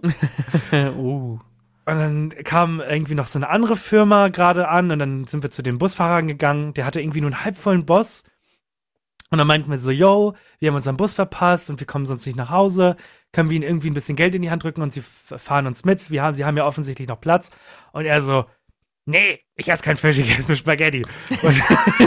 uh. Und dann kam irgendwie noch so eine andere Firma gerade an und dann sind wir zu den Busfahrern gegangen, der hatte irgendwie nur einen halbvollen Bus. Und dann meinten wir so, yo, wir haben unseren Bus verpasst und wir kommen sonst nicht nach Hause. Können wir ihnen irgendwie ein bisschen Geld in die Hand drücken und sie f- fahren uns mit? Wir haben, sie haben ja offensichtlich noch Platz. Und er so, nee, ich esse kein Fisch, ich esse nur Spaghetti. Und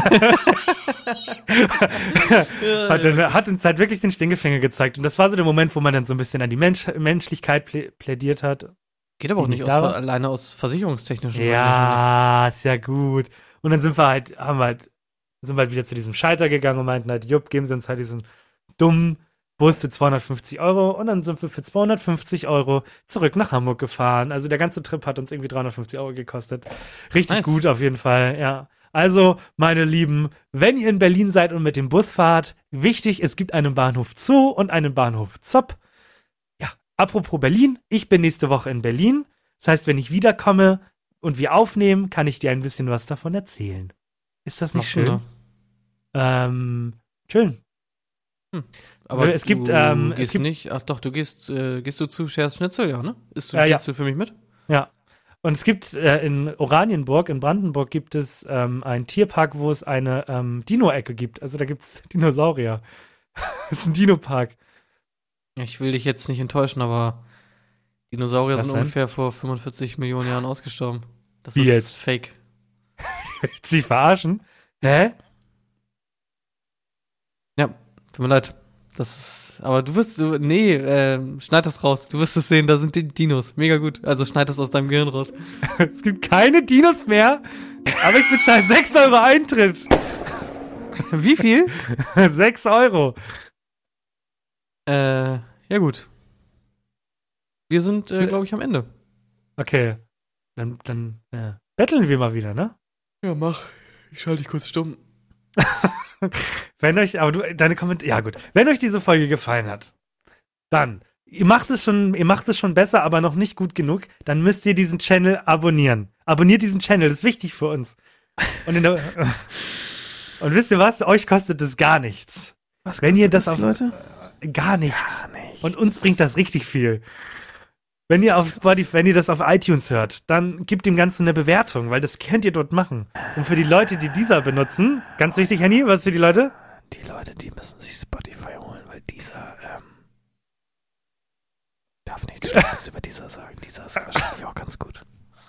hat, dann, hat uns halt wirklich den Stinkefinger gezeigt. Und das war so der Moment, wo man dann so ein bisschen an die Mensch Menschlichkeit plä plädiert hat. Geht aber auch Die nicht nicht aus, da war? alleine aus versicherungstechnischen Gründen. Ja, ist ja gut. Und dann sind wir halt, haben wir halt, sind wir halt wieder zu diesem Schalter gegangen und meinten halt, jupp, geben sie uns halt diesen dummen Bus für zweihundertfünfzig Euro und dann sind wir für zweihundertfünfzig Euro zurück nach Hamburg gefahren. Also der ganze Trip hat uns irgendwie dreihundertfünfzig Euro gekostet. Richtig Nice. gut auf jeden Fall, ja. Also, meine Lieben, wenn ihr in Berlin seid und mit dem Bus fahrt, wichtig, es gibt einen Bahnhof Zoo und einen Bahnhof Zopp. Ja, apropos Berlin, ich bin nächste Woche in Berlin. Das heißt, wenn ich wiederkomme und wir aufnehmen, kann ich dir ein bisschen was davon erzählen. Ist das nicht Machst du schön? da? Ähm, schön. Aber Es gibt, du ähm, es gehst gibt- nicht, ach doch, du gehst, äh, gehst du zu Schers Schnitzel, ja, ne? Isst du Ja, ja. Schnitzel für mich mit? Ja. Und es gibt äh, in Oranienburg, in Brandenburg, gibt es ähm, einen Tierpark, wo es eine ähm, Dino-Ecke gibt. Also da gibt es Dinosaurier. Das ist ein Dino-Park. Ich will dich jetzt nicht enttäuschen, aber Dinosaurier Was sind denn? ungefähr vor fünfundvierzig Millionen Jahren ausgestorben. Das Wie ist jetzt? fake. Willst du dich verarschen? Hä? Tut mir leid. Das ist, aber du wirst, du, nee, ähm, schneid das raus. Du wirst es sehen, da sind die Dinos. Mega gut. Also schneid das aus deinem Gehirn raus. Es gibt keine Dinos mehr, aber ich bezahle sechs Euro Eintritt. Wie viel? sechs Euro. äh, ja gut. Wir sind, äh, glaube ich, am Ende. Okay. Dann, dann äh, betteln wir mal wieder, ne? Ja, mach. Ich schalte dich kurz stumm. Wenn euch, aber du, deine Kommentare, ja gut. Wenn euch diese Folge gefallen hat, Dann, ihr macht es schon, ihr macht es schon besser, aber noch nicht gut genug. Dann müsst ihr diesen Channel abonnieren. Abonniert diesen Channel, das ist wichtig für uns. Und, in der, und wisst ihr was? Euch kostet es gar nichts. Was Wenn ihr das das, auf Leute? gar nichts. Gar nichts. Und uns bringt das richtig viel. Wenn ihr auf Spotify, wenn ihr das auf iTunes hört, dann gebt dem Ganzen eine Bewertung, weil das könnt ihr dort machen. Und für die Leute, die dieser benutzen, ganz wichtig, Henny, was für die Leute? Die Leute, die müssen sich Spotify holen, weil dieser, ähm, darf nichts Schlechtes über dieser sagen. Dieser ist wahrscheinlich auch ganz gut.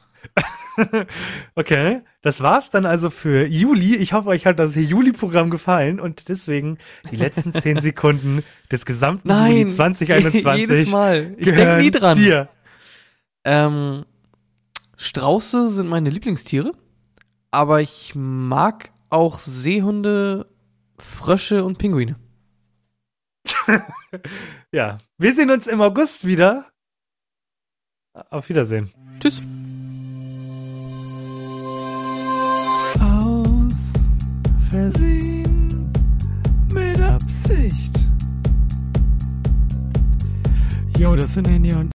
Okay, das war's dann also für Juli. Ich hoffe, euch hat das Juli-Programm gefallen und deswegen die letzten zehn Sekunden des gesamten Nein, Juli zwanzig einundzwanzig jedes Mal. Ich denke gehören nie dran. dir. Ähm, Strauße sind meine Lieblingstiere, aber ich mag auch Seehunde, Frösche und Pinguine. Ja, wir sehen uns im August wieder. Auf Wiedersehen. Tschüss. Aus Versehen, mit Absicht. Jo, das sind Handy und